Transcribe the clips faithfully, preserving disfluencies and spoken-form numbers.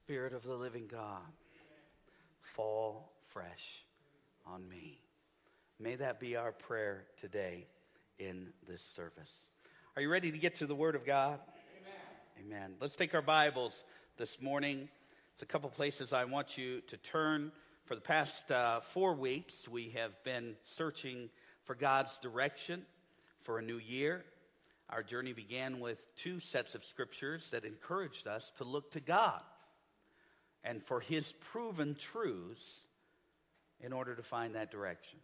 Spirit of the living God, fall fresh on me. May that be our prayer today in this service. Are you ready to get to the Word of God? Amen. Amen. Let's take our Bibles this morning. It's a couple places I want you to turn. For the past uh, four weeks, we have been searching for God's direction for a new year. Our journey began with two sets of scriptures that encouraged us to look to God and for His proven truths in order to find that direction.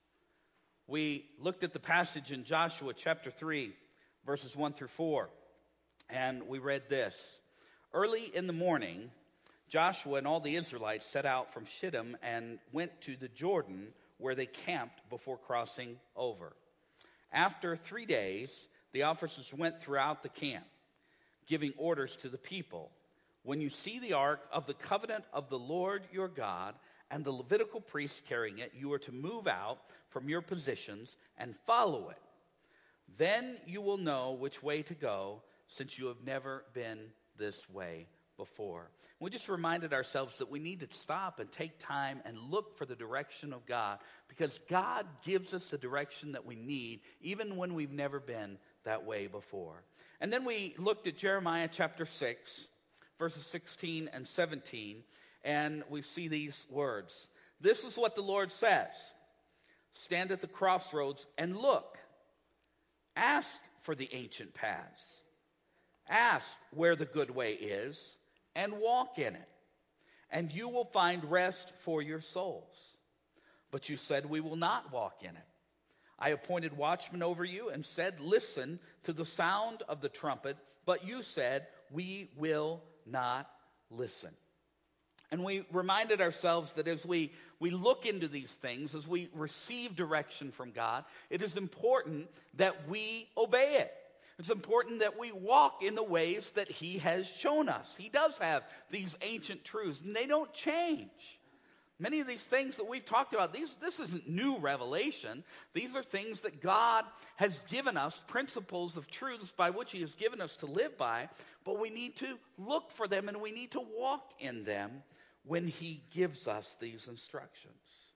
We looked at the passage in Joshua chapter three, verses one through four, and we read this. Early in the morning, Joshua and all the Israelites set out from Shittim and went to the Jordan, where they camped before crossing over. After three days, the officers went throughout the camp, giving orders to the people. When you see the ark of the covenant of the Lord your God and the Levitical priests carrying it, you are to move out from your positions and follow it. Then you will know which way to go, since you have never been this way before. We just reminded ourselves that we need to stop and take time and look for the direction of God, because God gives us the direction that we need even when we've never been that way before. And then we looked at Jeremiah chapter six, verses sixteen and seventeen, and we see these words. This is what the Lord says. Stand at the crossroads and look. Ask for the ancient paths. Ask where the good way is and walk in it, and you will find rest for your souls. But you said, we will not walk in it. I appointed watchmen over you and said, listen to the sound of the trumpet, but you said, we will not listen. And we reminded ourselves that as we, we look into these things, as we receive direction from God, it is important that we obey it. It's important that we walk in the ways that He has shown us. He does have these ancient truths, and they don't change. Many of these things that we've talked about, these, this isn't new revelation. These are things that God has given us, principles of truths by which He has given us to live by, but we need to look for them and we need to walk in them when He gives us these instructions.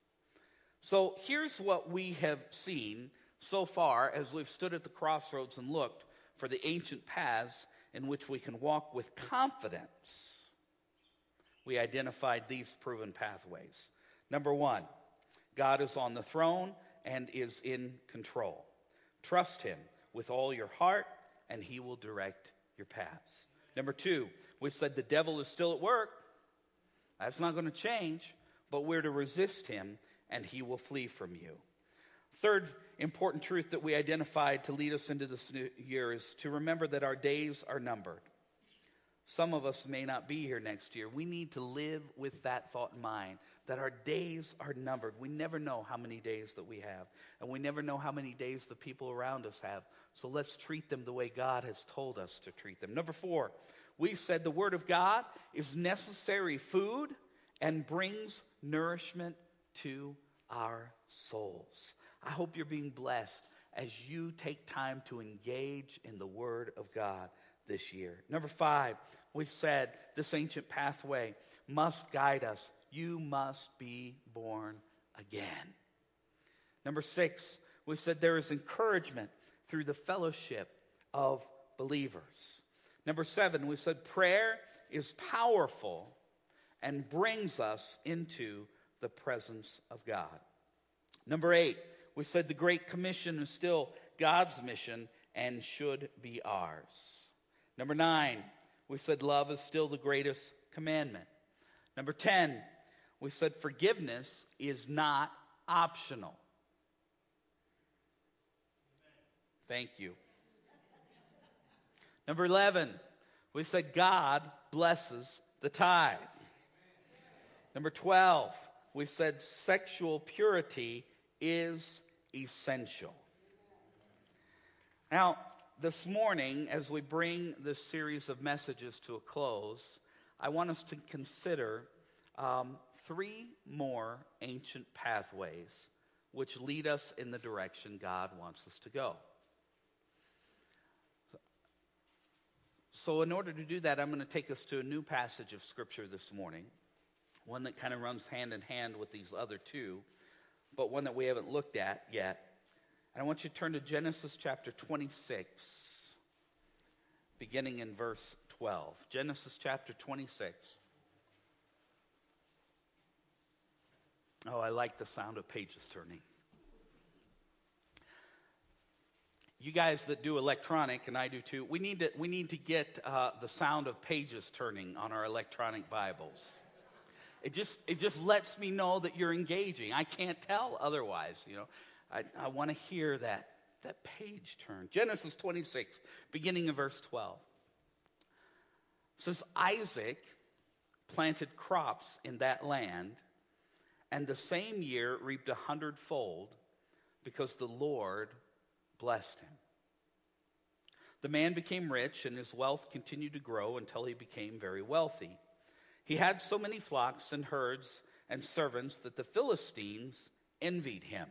So here's what we have seen so far as we've stood at the crossroads and looked for the ancient paths in which we can walk with confidence. We identified these proven pathways. Number one, God is on the throne and is in control. Trust Him with all your heart and He will direct your paths. Number two, we said the devil is still at work. That's not going to change, but we're to resist him and he will flee from you. Third important truth that we identified to lead us into this new year is to remember that our days are numbered. Some of us may not be here next year. We need to live with that thought in mind, that our days are numbered. We never know how many days that we have, and we never know how many days the people around us have. So let's treat them the way God has told us to treat them. Number four, we said the Word of God is necessary food and brings nourishment to our souls. I hope you're being blessed as you take time to engage in the Word of God this year. Number five, we said this ancient pathway must guide us. You must be born again. Number six, we said there is encouragement through the fellowship of believers. Number seven, we said prayer is powerful and brings us into the presence of God. Number eight, we said the Great Commission is still God's mission and should be ours. Number nine, we said love is still the greatest commandment. Number ten, we said forgiveness is not optional. Thank you. Number eleven, we said God blesses the tithe. Number twelve, we said sexual purity is essential. Now, this morning, as we bring this series of messages to a close, I want us to consider um, three more ancient pathways which lead us in the direction God wants us to go. So in order to do that, I'm going to take us to a new passage of Scripture this morning, one that kind of runs hand in hand with these other two, but one that we haven't looked at yet. And I want you to turn to Genesis chapter twenty-six, beginning in verse twelve. Genesis chapter twenty-six. Oh, I like the sound of pages turning. You guys that do electronic, and I do too, we need to we need to get uh, the sound of pages turning on our electronic Bibles. It just it just lets me know that you're engaging. I can't tell otherwise. You know, I I want to hear that that page turn. Genesis twenty-six, beginning in verse twelve. It says, Isaac planted crops in that land, and the same year reaped a hundredfold, because the Lord blessed him. The man became rich, and his wealth continued to grow until he became very wealthy. He had so many flocks and herds and servants that the Philistines envied him.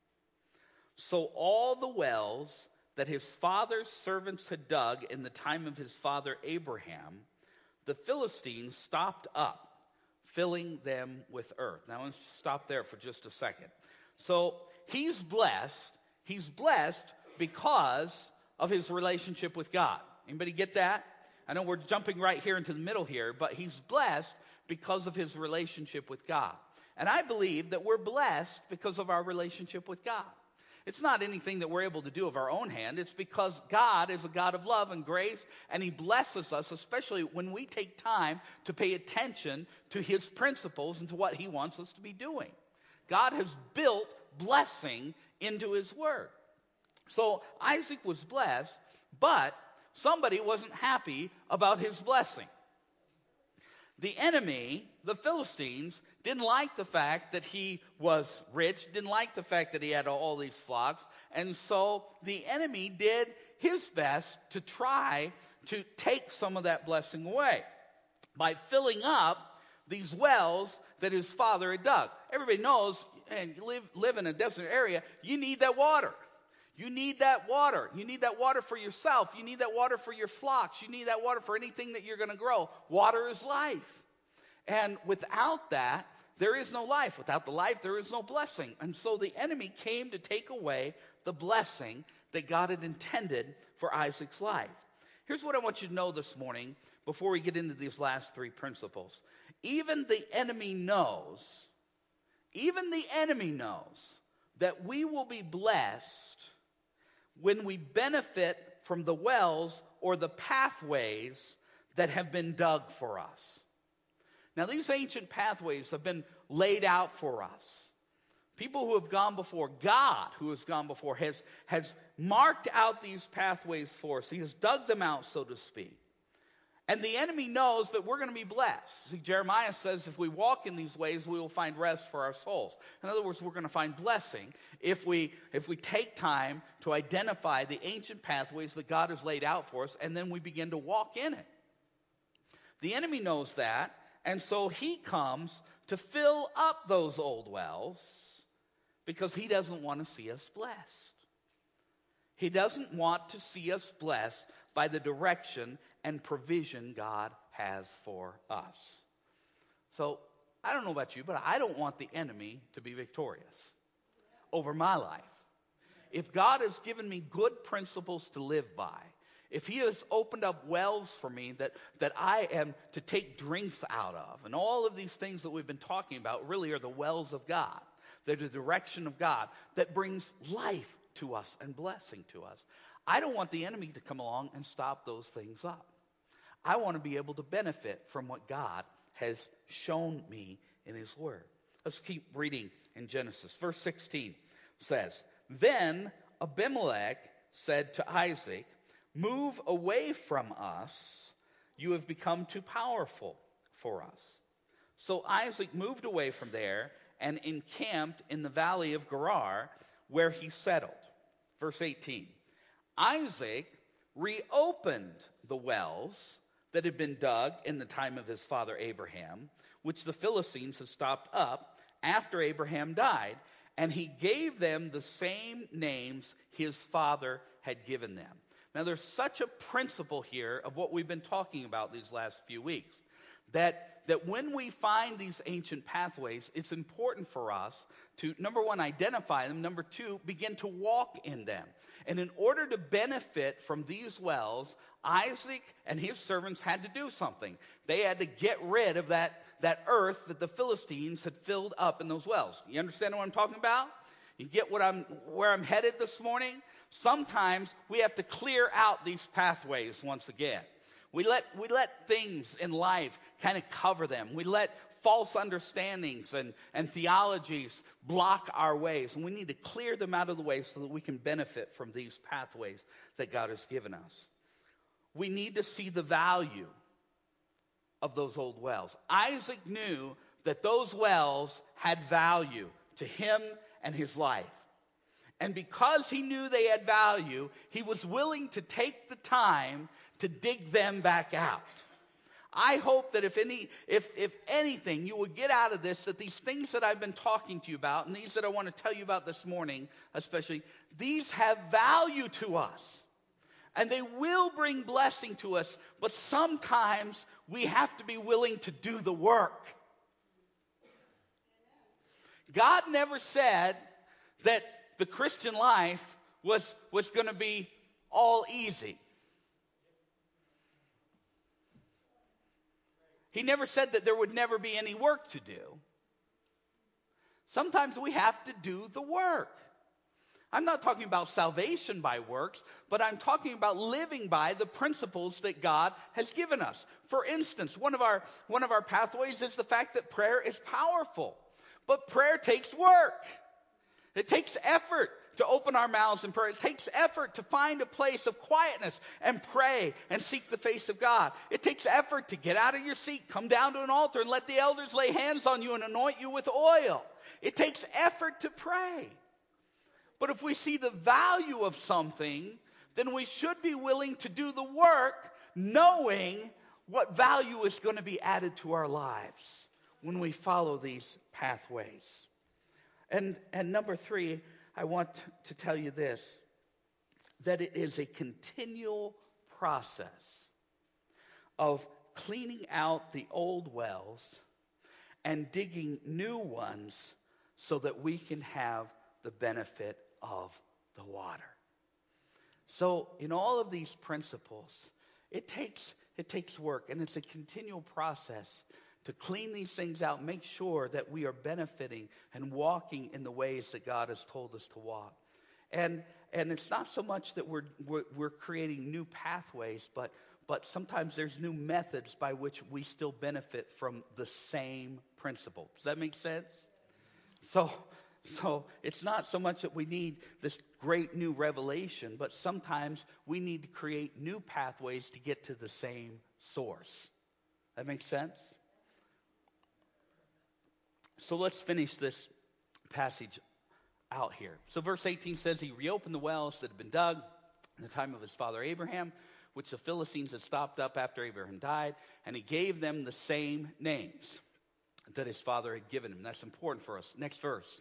So all the wells that his father's servants had dug in the time of his father Abraham, the Philistines stopped up, filling them with earth. Now let's stop there for just a second. So he's blessed. He's blessed because of his relationship with God. Anybody get that? I know we're jumping right here into the middle here, but he's blessed because of his relationship with God. And I believe that we're blessed because of our relationship with God. It's not anything that we're able to do of our own hand. It's because God is a God of love and grace, and he blesses us, especially when we take time to pay attention to his principles and to what he wants us to be doing. God has built blessing into his word. So Isaac was blessed, but somebody wasn't happy about his blessing. The enemy, the Philistines, didn't like the fact that he was rich, didn't like the fact that he had all these flocks, and so the enemy did his best to try to take some of that blessing away by filling up these wells that his father had dug. Everybody knows, and you live, live in a desert area, you need that water. You need that water. You need that water for yourself. You need that water for your flocks. You need that water for anything that you're going to grow. Water is life. And without that, there is no life. Without the life, there is no blessing. And so the enemy came to take away the blessing that God had intended for Isaac's life. Here's what I want you to know this morning before we get into these last three principles. Even the enemy knows, even the enemy knows that we will be blessed when we benefit from the wells or the pathways that have been dug for us. Now, these ancient pathways have been laid out for us. People who have gone before, God who has gone before, has, has marked out these pathways for us. He has dug them out, so to speak. And the enemy knows that we're going to be blessed. See, Jeremiah says if we walk in these ways, we will find rest for our souls. In other words, we're going to find blessing if we if we take time to identify the ancient pathways that God has laid out for us, and then we begin to walk in it. The enemy knows that, and so he comes to fill up those old wells because he doesn't want to see us blessed. He doesn't want to see us blessed by the direction and provision God has for us. So, I don't know about you, but I don't want the enemy to be victorious over my life. If God has given me good principles to live by, if he has opened up wells for me that, that I am to take drinks out of, and all of these things that we've been talking about really are the wells of God. They're the direction of God that brings life to us and blessing to us. I don't want the enemy to come along and stop those things up. I want to be able to benefit from what God has shown me in his word. Let's keep reading in Genesis. Verse sixteen says, Then Abimelech said to Isaac, Move away from us. You have become too powerful for us. So Isaac moved away from there and encamped in the valley of Gerar, where he settled. Verse eighteen. Isaac reopened the wells that had been dug in the time of his father Abraham, which the Philistines had stopped up after Abraham died, and he gave them the same names his father had given them. Now, there's such a principle here of what we've been talking about these last few weeks, that, that when we find these ancient pathways, it's important for us to, number one, identify them, number two, begin to walk in them. And in order to benefit from these wells, Isaac and his servants had to do something. They had to get rid of that, that earth that the Philistines had filled up in those wells. You understand what I'm talking about? You get what I'm, where I'm headed this morning? Sometimes we have to clear out these pathways once again. We let, we let things in life kind of cover them. We let false understandings and, and theologies block our ways. And we need to clear them out of the way so that we can benefit from these pathways that God has given us. We need to see the value of those old wells. Isaac knew that those wells had value to him and his life. And because he knew they had value, he was willing to take the time to dig them back out. I hope that if any, if, if anything, you will get out of this, that these things that I've been talking to you about, and these that I want to tell you about this morning, especially, these have value to us. And they will bring blessing to us, but sometimes we have to be willing to do the work. God never said that the Christian life was, was going to be all easy. He never said that there would never be any work to do. Sometimes we have to do the work. I'm not talking about salvation by works, but I'm talking about living by the principles that God has given us. For instance, one of our, one of our pathways is the fact that prayer is powerful. But prayer takes work. It takes effort to open our mouths in prayer. It takes effort to find a place of quietness and pray and seek the face of God. It takes effort to get out of your seat, come down to an altar, and let the elders lay hands on you and anoint you with oil. It takes effort to pray. But if we see the value of something, then we should be willing to do the work, knowing what value is going to be added to our lives when we follow these pathways. And, and number three, I want to tell you this, that it is a continual process of cleaning out the old wells and digging new ones so that we can have the benefit of the water. So in all of these principles, it takes, it takes work, and it's a continual process to clean these things out, make sure that we are benefiting and walking in the ways that God has told us to walk. And and it's not so much that we're we're, we're creating new pathways, but but sometimes there's new methods by which we still benefit from the same principle. Does that make sense? So so it's not so much that we need this great new revelation, but sometimes we need to create new pathways to get to the same source. That makes sense? So let's finish this passage out here. So verse eighteen says, he reopened the wells that had been dug in the time of his father Abraham, which the Philistines had stopped up after Abraham died, and he gave them the same names that his father had given him. That's important for us. Next verse.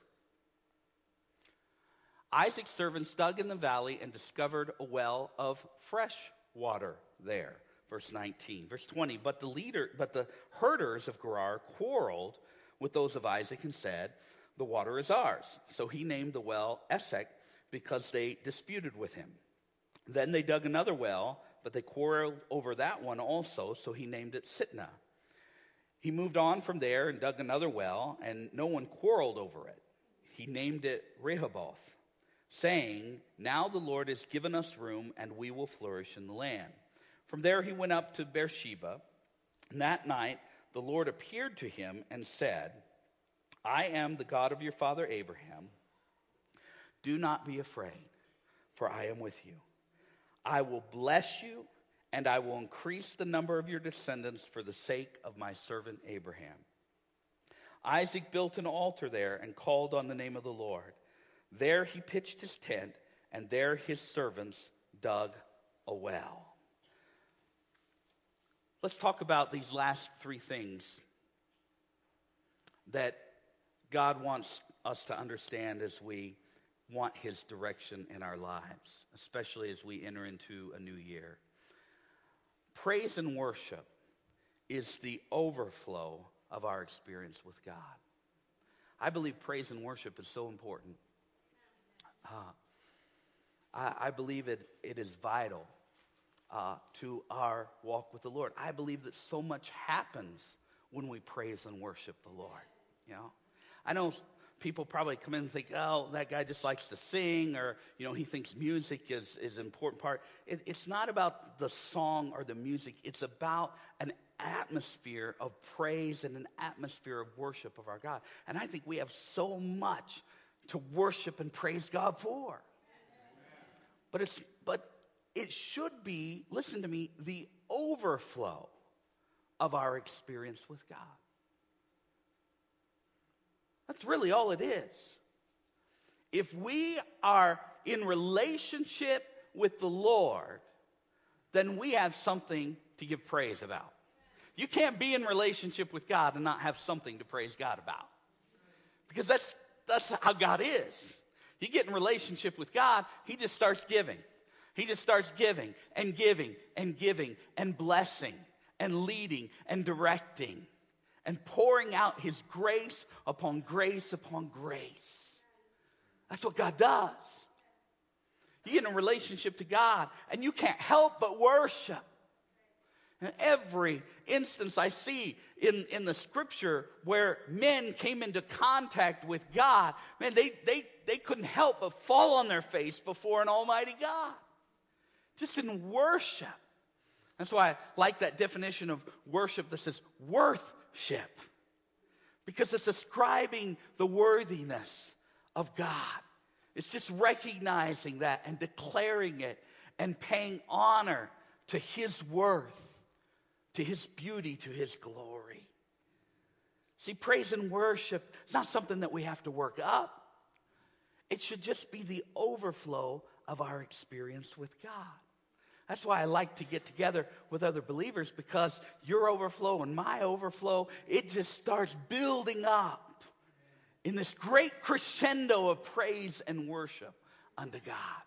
Isaac's servants dug in the valley and discovered a well of fresh water there. Verse nineteen. Verse twenty. But the leader, but the herders of Gerar quarreled with those of Isaac and said, the water is ours. So he named the well Esek because they disputed with him. Then they dug another well, but they quarreled over that one also, so he named it Sitnah. He moved on from there and dug another well, and no one quarreled over it. He named it Rehoboth, saying, now the Lord has given us room, and we will flourish in the land. From there he went up to Beersheba, and that night the Lord appeared to him and said, I am the God of your father Abraham. Do not be afraid, for I am with you. I will bless you, and I will increase the number of your descendants for the sake of my servant Abraham. Isaac built an altar there and called on the name of the Lord. There he pitched his tent, and there his servants dug a well. Let's talk about these last three things that God wants us to understand as we want his direction in our lives, especially as we enter into a new year. Praise and worship is the overflow of our experience with God. I believe praise and worship is so important. Uh, I, I believe it, it is vital uh, to our walk with the Lord. I believe that so much happens when we praise and worship the Lord. You know, I know people probably come in and think, oh, that guy just likes to sing, or, you know, he thinks music is, is an important part. It, it's not about the song or the music. It's about an atmosphere of praise and an atmosphere of worship of our God. And I think we have so much to worship and praise God for. Amen. But it's but it should be, listen to me, the overflow of our experience with God. That's really all it is. If we are in relationship with the Lord, then we have something to give praise about. You can't be in relationship with God and not have something to praise God about. Because that's that's how God is. You get in relationship with God, he just starts giving. He just starts giving and giving and giving and blessing and leading and directing and pouring out his grace upon grace upon grace. That's what God does. You get in a relationship to God and you can't help but worship. And every instance I see in, in the scripture where men came into contact with God, man, they, they, they couldn't help but fall on their face before an almighty God. Just in worship. That's why I like that definition of worship that says worthship. Because it's ascribing the worthiness of God. It's just recognizing that and declaring it and paying honor to his worth, to his beauty, to his glory. See, praise and worship is not something that we have to work up. It should just be the overflow of our experience with God. That's why I like to get together with other believers, because your overflow and my overflow, it just starts building up in this great crescendo of praise and worship unto God.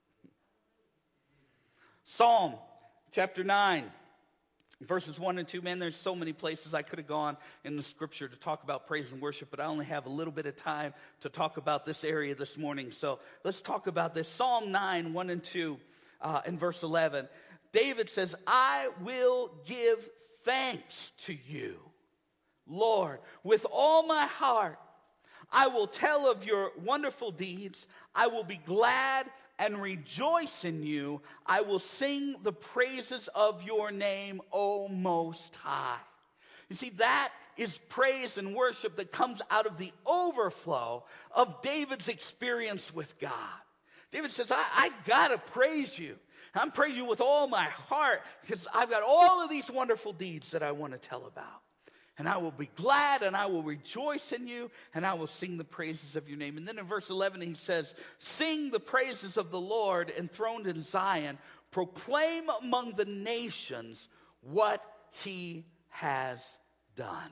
Psalm chapter nine, verses one and two. Man, there's so many places I could have gone in the scripture to talk about praise and worship, but I only have a little bit of time to talk about this area this morning. So let's talk about this. Psalm nine, one and two. Uh, in verse eleven, David says, I will give thanks to you, Lord, with all my heart. I will tell of your wonderful deeds. I will be glad and rejoice in you. I will sing the praises of your name, O Most High. You see, that is praise and worship that comes out of the overflow of David's experience with God. David says, I, I gotta praise you. I'm praising you with all my heart because I've got all of these wonderful deeds that I want to tell about. And I will be glad and I will rejoice in you and I will sing the praises of your name. And then in verse eleven he says, sing the praises of the Lord enthroned in Zion. Proclaim among the nations what he has done.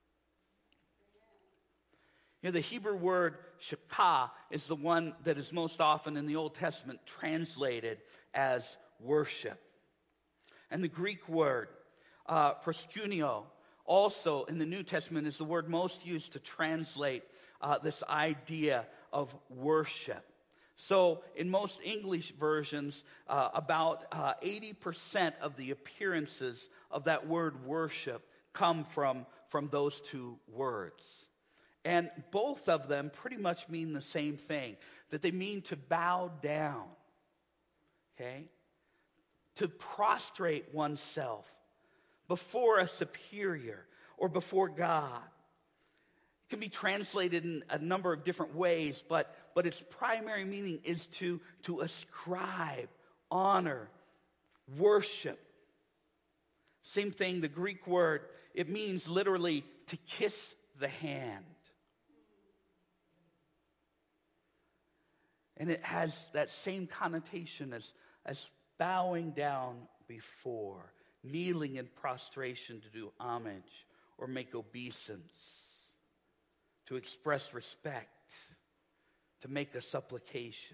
You know, the Hebrew word shakah is the one that is most often in the Old Testament translated as worship. And the Greek word uh, proskuneo also in the New Testament is the word most used to translate uh, this idea of worship. So in most English versions, uh, about uh, eighty percent of the appearances of that word worship come from, from those two words. And both of them pretty much mean the same thing, that they mean to bow down, okay? To prostrate oneself before a superior or before God. It can be translated in a number of different ways, but, but its primary meaning is to, to ascribe, honor, worship. Same thing, the Greek word, it means literally to kiss the hand. And it has that same connotation as, as bowing down before, kneeling in prostration to do homage or make obeisance, to express respect, to make a supplication.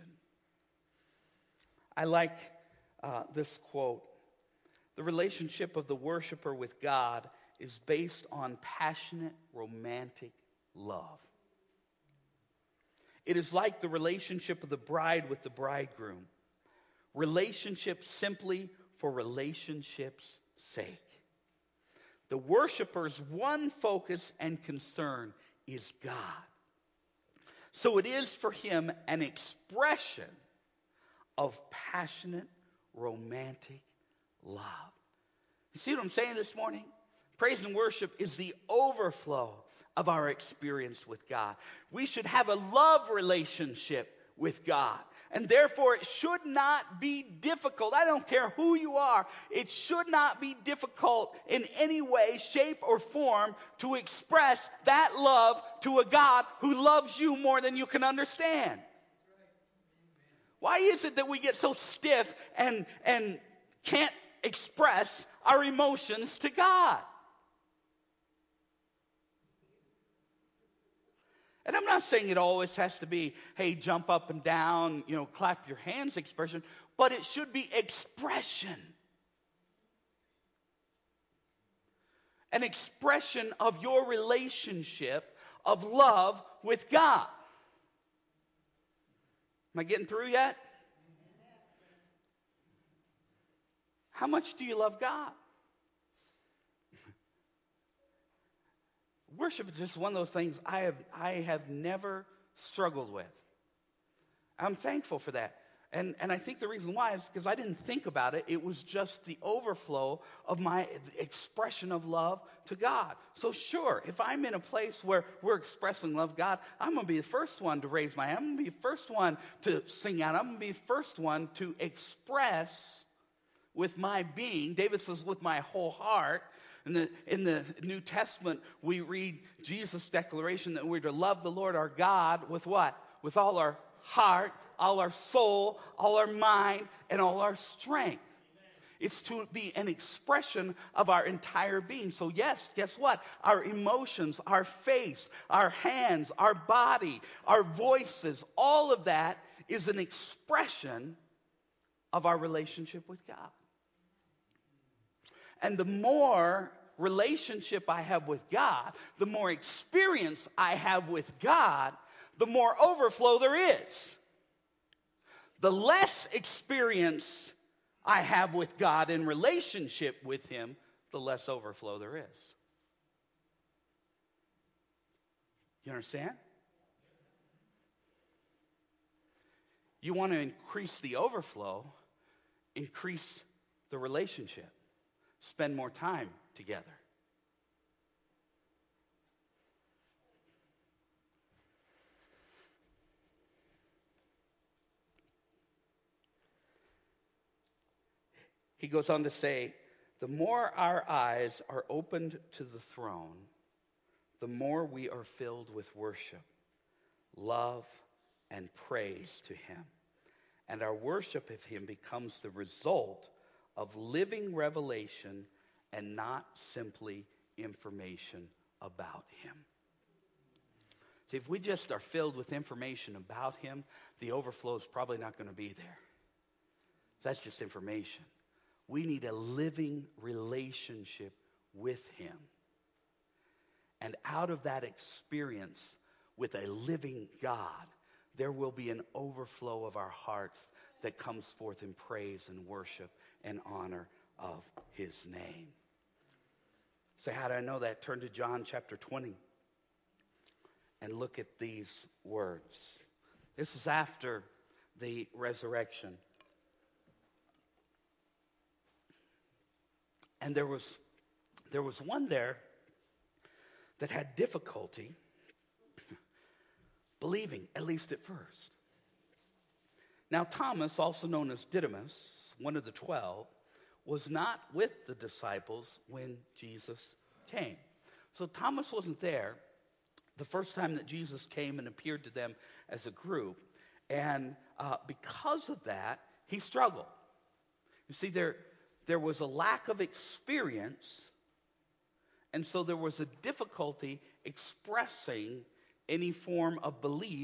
I like uh, this quote. The relationship of the worshiper with God is based on passionate, romantic love. It is like the relationship of the bride with the bridegroom. Relationship simply for relationship's sake. The worshiper's one focus and concern is God. So it is for him an expression of passionate, romantic love. You see what I'm saying this morning? Praise and worship is the overflow of our experience with God. We should have a love relationship with God. And therefore, it should not be difficult. I don't care who you are. It should not be difficult in any way, shape, or form to express that love to a God who loves you more than you can understand. Why is it that we get so stiff and, and can't express our emotions to God? And I'm not saying it always has to be, hey, jump up and down, you know, clap your hands expression, but it should be expression. An expression of your relationship of love with God. Am I getting through yet? How much do you love God? Worship is just one of those things I have I have never struggled with. I'm thankful for that. And and I think the reason why is because I didn't think about it. It was just the overflow of my expression of love to God. So sure, if I'm in a place where we're expressing love to God, I'm going to be the first one to raise my hand. I'm going to be the first one to sing out. I'm going to be the first one to express with my being. David says, with my whole heart. In the, in the New Testament, we read Jesus' declaration that we're to love the Lord our God with what? With all our heart, all our soul, all our mind, and all our strength. It's to be an expression of our entire being. So yes, guess what? Our emotions, our face, our hands, our body, our voices, all of that is an expression of our relationship with God. And the more relationship I have with God, the more experience I have with God, the more overflow there is. The less experience I have with God in relationship with Him, the less overflow there is. You understand? You want to increase the overflow, increase the relationship. Spend more time together. He goes on to say, the more our eyes are opened to the throne, the more we are filled with worship, love, and praise to Him. And our worship of Him becomes the result of living revelation and not simply information about Him. See, if we just are filled with information about Him, the overflow is probably not going to be there. That's just information. We need a living relationship with Him. And out of that experience with a living God, there will be an overflow of our hearts that comes forth in praise and worship and honor of His name. So how do I know that? Turn to John chapter twenty and look at these words. This is after the resurrection. And there was there was one there that had difficulty believing, at least at first. Now Thomas, also known as Didymus, one of the twelve, was not with the disciples when Jesus came. So Thomas wasn't there the first time that Jesus came and appeared to them as a group. And uh, because of that, he struggled. You see, there, there was a lack of experience, and so there was a difficulty expressing any form of belief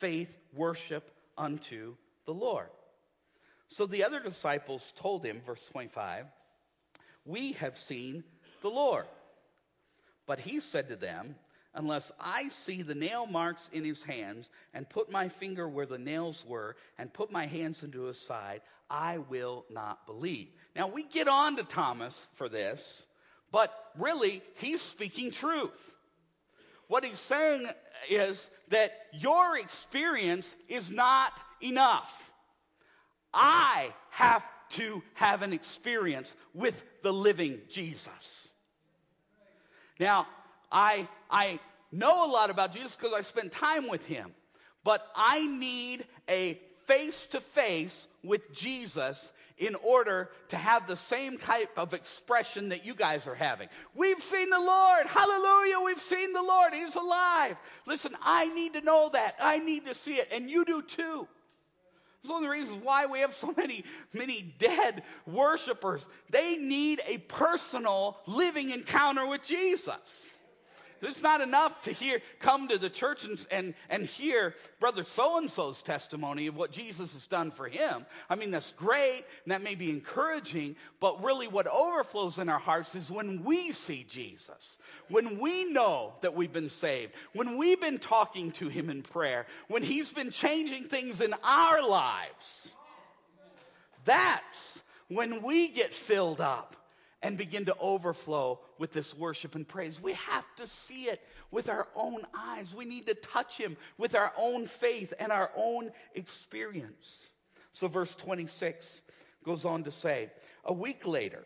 faith worship unto the Lord. So the other disciples told him, verse twenty-five, we have seen the Lord. But he said to them, unless I see the nail marks in his hands, and put my finger where the nails were, and put my hands into his side, I will not believe. Now we get on to Thomas for this, but really he's speaking truth. What he's saying is that your experience is not enough. I have to have an experience with the living Jesus. Now, I, I know a lot about Jesus because I spent time with him. But I need a face-to-face with Jesus in order to have the same type of expression that you guys are having. We've seen the Lord. Hallelujah. We've seen the Lord. He's alive. Listen, I need to know that. I need to see it. And you do too. It's one of the reasons why we have so many, many dead worshipers. They need a personal living encounter with Jesus. It's not enough to hear, come to the church and, and, and hear Brother so-and-so's testimony of what Jesus has done for him. I mean, that's great, and that may be encouraging, but really what overflows in our hearts is when we see Jesus, when we know that we've been saved, when we've been talking to him in prayer, when he's been changing things in our lives. That's when we get filled up and begin to overflow with this worship and praise. We have to see it with our own eyes. We need to touch him with our own faith and our own experience. So verse twenty-six goes on to say, a week later,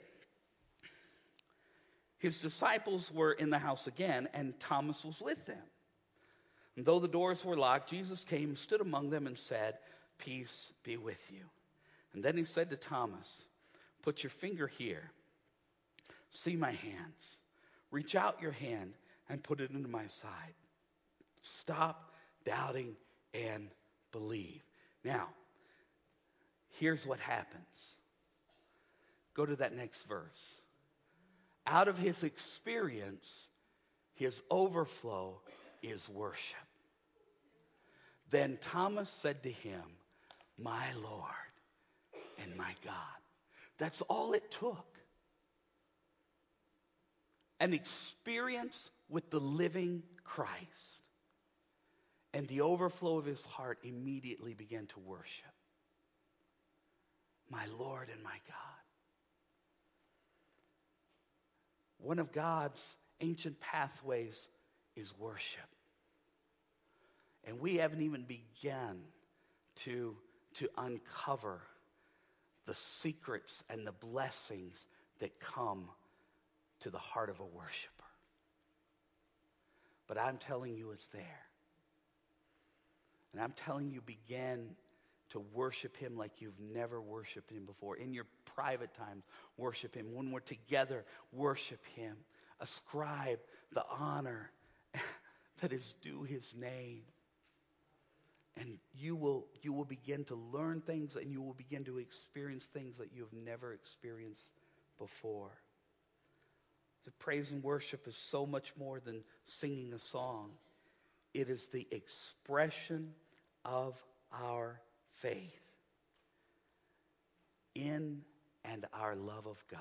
his disciples were in the house again, and Thomas was with them. And though the doors were locked, Jesus came, stood among them, and said, peace be with you. And then he said to Thomas, put your finger here. See my hands. Reach out your hand and put it into my side. Stop doubting and believe. Now, here's what happens. Go to that next verse. Out of his experience, his overflow is worship. Then Thomas said to him, my Lord and my God. That's all it took. An experience with the living Christ. And the overflow of his heart immediately began to worship. My Lord and my God. One of God's ancient pathways is worship. And we haven't even begun to, to uncover the secrets and the blessings that come to the heart of a worshiper. But I'm telling you it's there. And I'm telling you, begin to worship him like you've never worshiped him before. In your private times, worship him. When we're together, worship him. Ascribe the honor that is due his name. And you will, you will begin to learn things, and you will begin to experience things that you have never experienced before. The praise and worship is so much more than singing a song. It is the expression of our faith in and our love of God.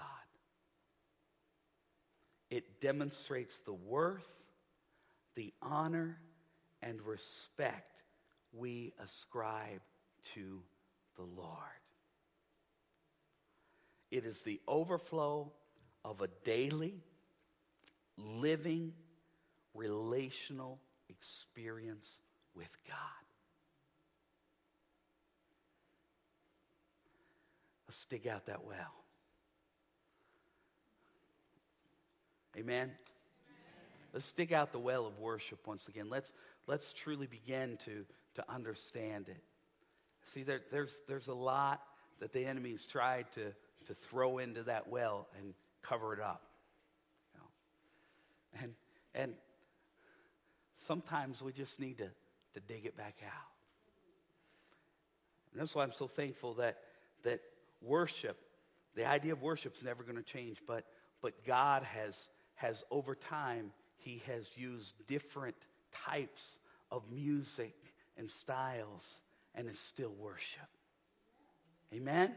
It demonstrates the worth, the honor, and respect we ascribe to the Lord. It is the overflow of a daily, living, relational experience with God. Let's dig out that well. Amen? Amen. Let's dig out the well of worship once again. Let's let's truly begin to, to understand it. See, there, there's there's a lot that the enemy's tried to, to throw into that well and cover it up. You know? And and sometimes we just need to, to dig it back out. And that's why I'm so thankful that that worship, the idea of worship is never going to change, but but God has has over time, he has used different types of music and styles, and it's still worship. Amen?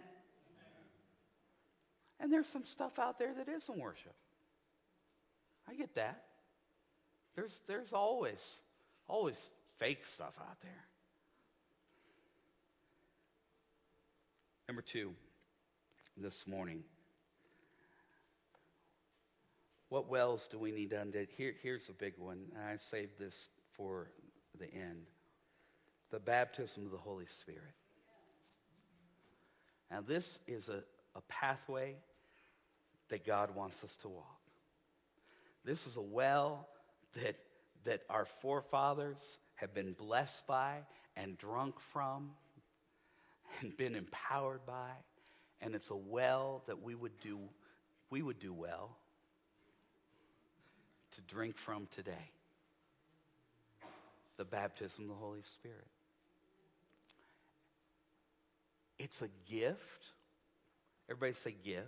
And there's some stuff out there that isn't worship. I get that. There's there's always always fake stuff out there. Number two, this morning. What wells do we need undid? Here, here's a big one. And I saved this for the end. The baptism of the Holy Spirit. Now this is a, a pathway that God wants us to walk. This is a well that that our forefathers have been blessed by and drunk from and been empowered by, and it's a well that we would do we would do well to drink from today. The baptism of the Holy Spirit. It's a gift. Everybody say gift.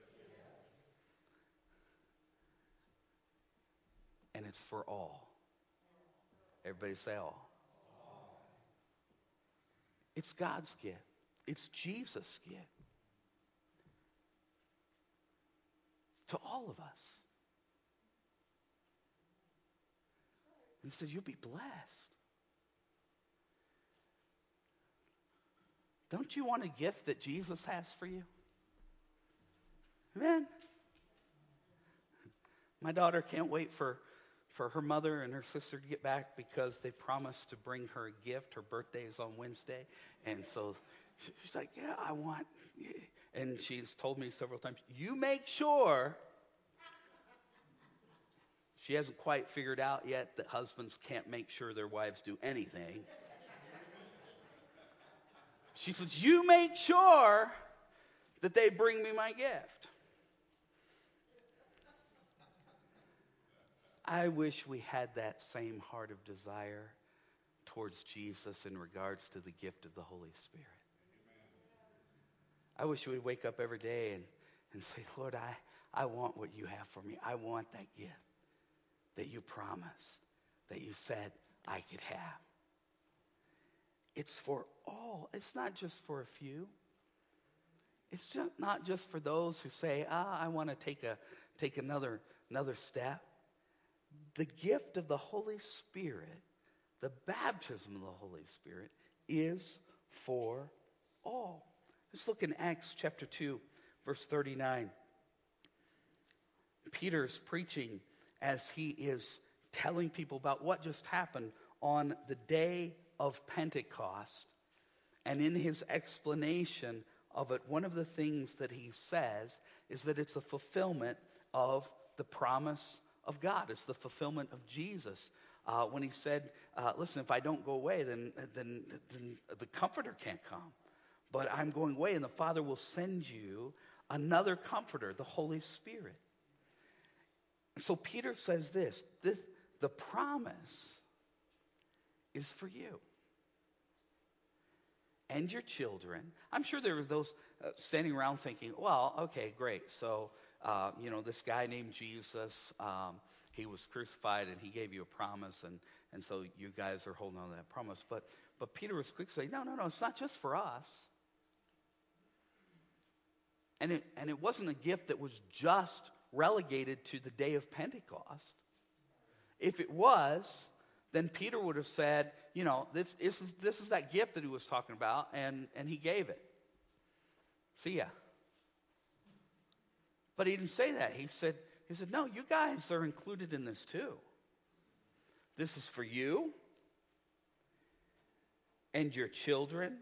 And it's for all. Everybody say all. It's God's gift. It's Jesus' gift. To all of us. And he says, you'll be blessed. Don't you want a gift that Jesus has for you? Amen. My daughter can't wait for, for her mother and her sister to get back because they promised to bring her a gift. Her birthday is on Wednesday. And so she's like, yeah, I want. And she's told me several times, you make sure. She hasn't quite figured out yet that husbands can't make sure their wives do anything. She says, you make sure that they bring me my gift. I wish we had that same heart of desire towards Jesus in regards to the gift of the Holy Spirit. I wish we would wake up every day and, and say, Lord, I, I want what you have for me. I want that gift that you promised, that you said I could have. It's for all. It's not just for a few. It's just not just for those who say, ah, I want to take a take another another step. The gift of the Holy Spirit, the baptism of the Holy Spirit, is for all. Let's look in Acts chapter two, verse thirty-nine. Peter's preaching as he is telling people about what just happened on the day of Pentecost. And in his explanation of it, one of the things that he says is that it's a fulfillment of the promise of God. It's the fulfillment of Jesus. Uh, when he said, uh, listen, if I don't go away, then, then, then the Comforter can't come. But I'm going away, and the Father will send you another Comforter, the Holy Spirit. So Peter says this, this the promise is for you and your children. I'm sure there were those uh, standing around thinking, well, okay, great. So, uh, you know, this guy named Jesus, um, he was crucified and he gave you a promise, and, and so you guys are holding on to that promise. But, but Peter was quick to say, no, no, no, it's not just for us. And it, and it wasn't a gift that was just relegated to the day of Pentecost. If it was, then Peter would have said, you know, this, this, is, this is that gift that he was talking about, and, and he gave it. See ya. But he didn't say that. He said, he said, no, you guys are included in this too. This is for you and your children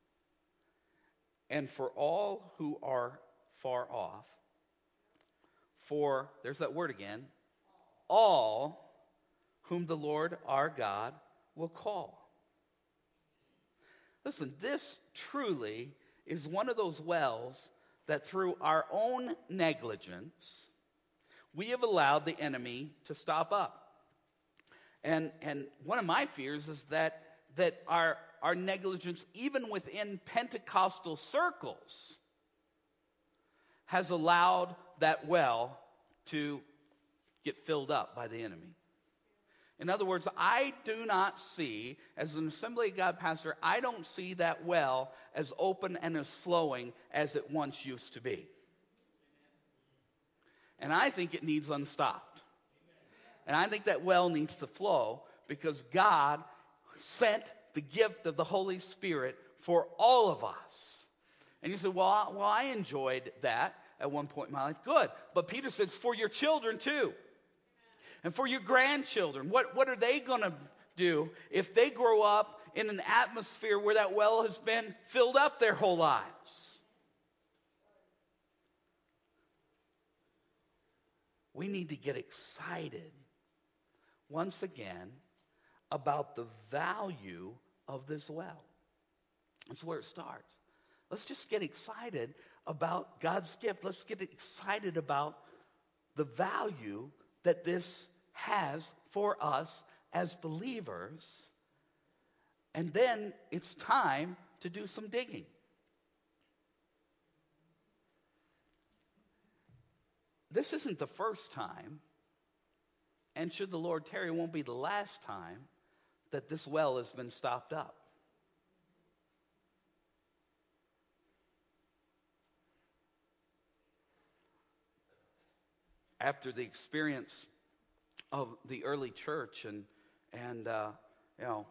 and for all who are far off. For, there's that word again, all whom the Lord our God will call. Listen, this truly is one of those wells that through our own negligence, we have allowed the enemy to stop up. And and one of my fears is that that our our negligence, even within Pentecostal circles, has allowed that well to get filled up by the enemy. In other words, I do not see, as an Assembly of God pastor, I don't see that well as open and as flowing as it once used to be. And I think it needs unstopped. And I think that well needs to flow because God sent the gift of the Holy Spirit for all of us. And you say, well, I, well, I enjoyed that at one point in my life. Good. But Peter says, for your children too. And for your grandchildren. What, what are they going to do if they grow up in an atmosphere where that well has been filled up their whole lives? We need to get excited once again about the value of this well. That's where it starts. Let's just get excited about God's gift. Let's get excited about the value that this has for us as believers. And then it's time to do some digging. This isn't the first time, and should the Lord tarry, it won't be the last time that this well has been stopped up. After the experience of the early church and, and uh, you know,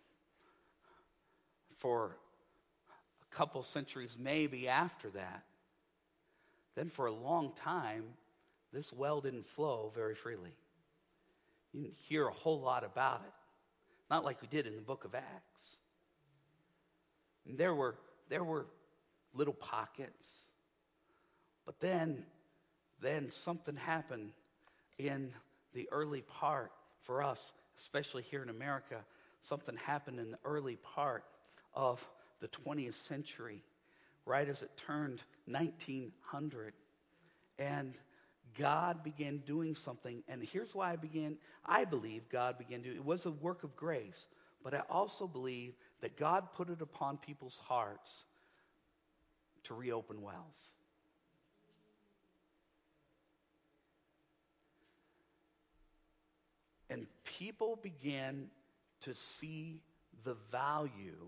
for a couple centuries maybe after that, then for a long time, this well didn't flow very freely. You didn't hear a whole lot about it. Not like we did in the book of Acts. And there were, there were little pockets. But then, then something happened in the early part for us, especially here in America. Something happened in the early part of the twentieth century, right as it turned nineteen hundred. And God began doing something. And here's why I began, I believe God began doing it. It was a work of grace. But I also believe that God put it upon people's hearts to reopen wells. And people began to see the value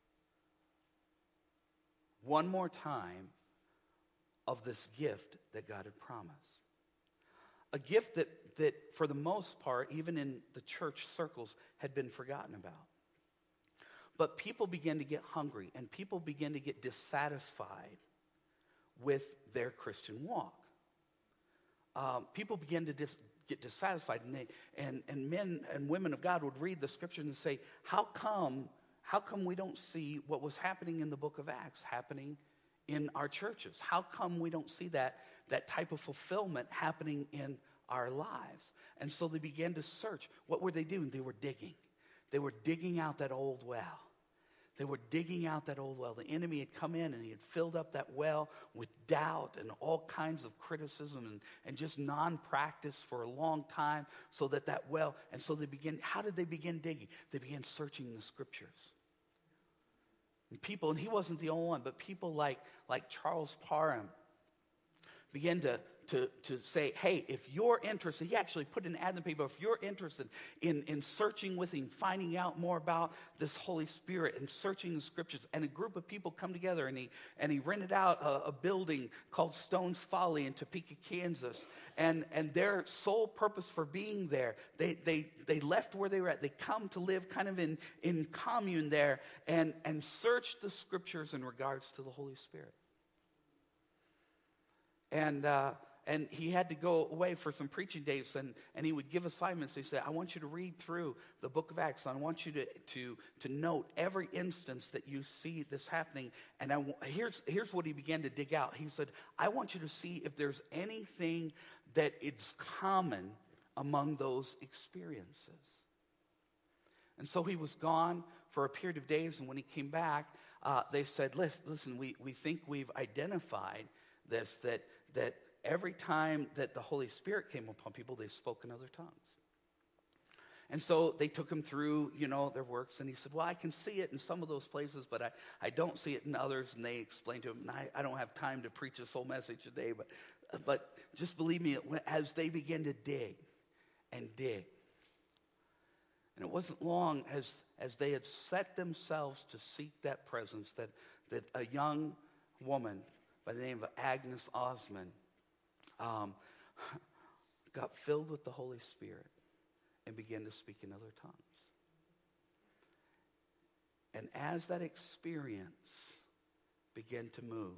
one more time of this gift that God had promised. A gift that, that for the most part, even in the church circles, had been forgotten about. But people began to get hungry, and people began to get dissatisfied with their Christian walk. Um, people began to dis- get dissatisfied, and, they, and and men and women of God would read the scripture and say, "How come? How come we don't see what was happening in the book of Acts happening in our churches? How come we don't see that that type of fulfillment happening in our lives?" And so they began to search. What were they doing? They were digging. They were digging out that old well. They were digging out that old well. The enemy had come in and he had filled up that well with doubt and all kinds of criticism and, and just non-practice for a long time so that that well, and so they began, how did they begin digging? They began searching the scriptures. And people, and he wasn't the only one, but people like, like Charles Parham began to, to, to say, hey, if you're interested, he actually put an ad in the paper, if you're interested in, in searching with him, finding out more about this Holy Spirit and searching the scriptures, and a group of people come together, and he and he rented out a, a building called Stone's Folly in Topeka, Kansas, and, and their sole purpose for being there, they, they, they left where they were at, they come to live kind of in, in commune there, and, and search the scriptures in regards to the Holy Spirit. And uh, and he had to go away for some preaching days, and, and he would give assignments. He said, I want you to read through the book of Acts. I want you to to to note every instance that you see this happening. And I, here's here's what he began to dig out. He said, I want you to see if there's anything that is common among those experiences. And so he was gone for a period of days, and when he came back, uh, they said, listen, listen we, we think we've identified this, that that every time that the Holy Spirit came upon people, they spoke in other tongues. And so they took him through, you know, their works, and he said, well, I can see it in some of those places, but I, I don't see it in others. And they explained to him, and I, I don't have time to preach this whole message today, but but just believe me, as they began to dig and dig, And it wasn't long as, as they had set themselves to seek that presence that, that a young woman by the name of Agnes Osmond um, got filled with the Holy Spirit and began to speak in other tongues. And as that experience began to move,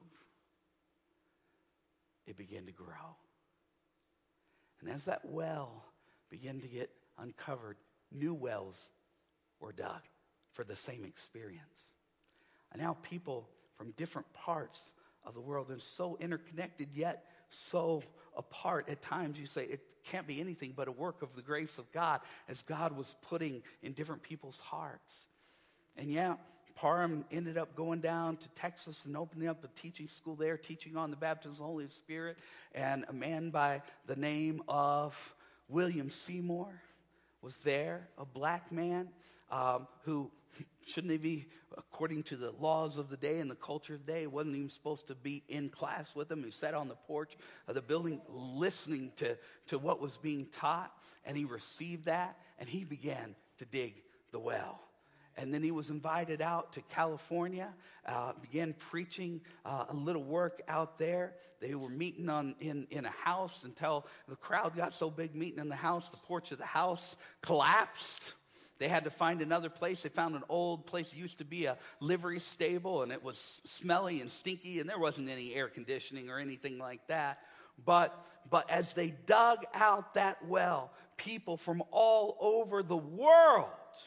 it began to grow. And as that well began to get uncovered, new wells were dug for the same experience. And now people from different parts of the world, and so interconnected yet so apart. At times you say it can't be anything but a work of the grace of God as God was putting in different people's hearts. And yeah, Parham ended up going down to Texas and opening up a teaching school there, teaching on the baptism of the Holy Spirit. And a man by the name of William Seymour was there, a black man um, who shouldn't he be, according to the laws of the day and the culture of the day, wasn't even supposed to be in class with them. He sat on the porch of the building listening to, to what was being taught, and he received that, and he began to dig the well. And then he was invited out to California, uh, began preaching uh, a little work out there. They were meeting on in, in a house until the crowd got so big, meeting in the house, the porch of the house collapsed. They had to find another place. They found an old place. It used to be a livery stable, and it was smelly and stinky, and there wasn't any air conditioning or anything like that. But, but as they dug out that well, people from all over the world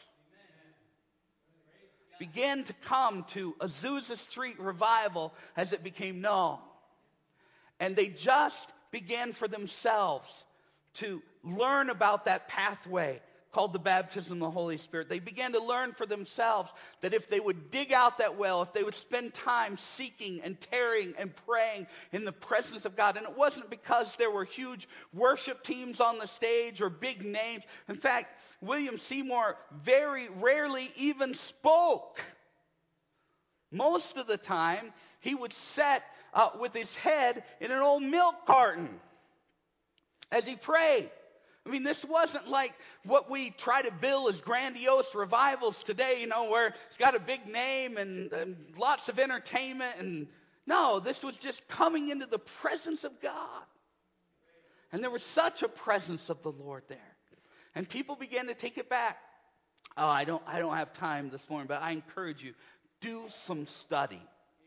began to come to Azusa Street Revival as it became known. And they just began for themselves to learn about that pathway called the baptism of the Holy Spirit. They began to learn for themselves that if they would dig out that well, if they would spend time seeking and tarrying and praying in the presence of God, and it wasn't because there were huge worship teams on the stage or big names. In fact, William Seymour very rarely even spoke. Most of the time, he would sit uh, with his head in an old milk carton as he prayed. I mean, this wasn't like what we try to bill as grandiose revivals today, you know, where it's got a big name and, and lots of entertainment. And no, this was just coming into the presence of God. And there was such a presence of the Lord there. And people began to take it back. Oh, I don't, I don't have time this morning, but I encourage you, do some study.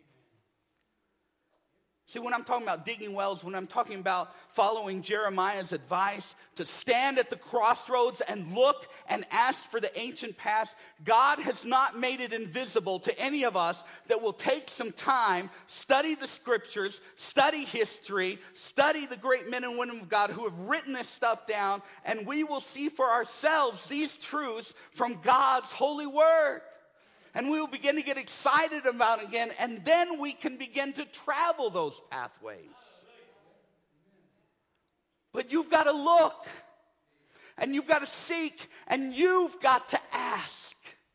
See, when I'm talking about digging wells, when I'm talking about following Jeremiah's advice to stand at the crossroads and look and ask for the ancient past, God has not made it invisible to any of us that will take some time, study the scriptures, study history, study the great men and women of God who have written this stuff down, and we will see for ourselves these truths from God's holy word. And we will begin to get excited about it again, and then we can begin to travel those pathways. But you've got to look, and you've got to seek, and you've got to ask.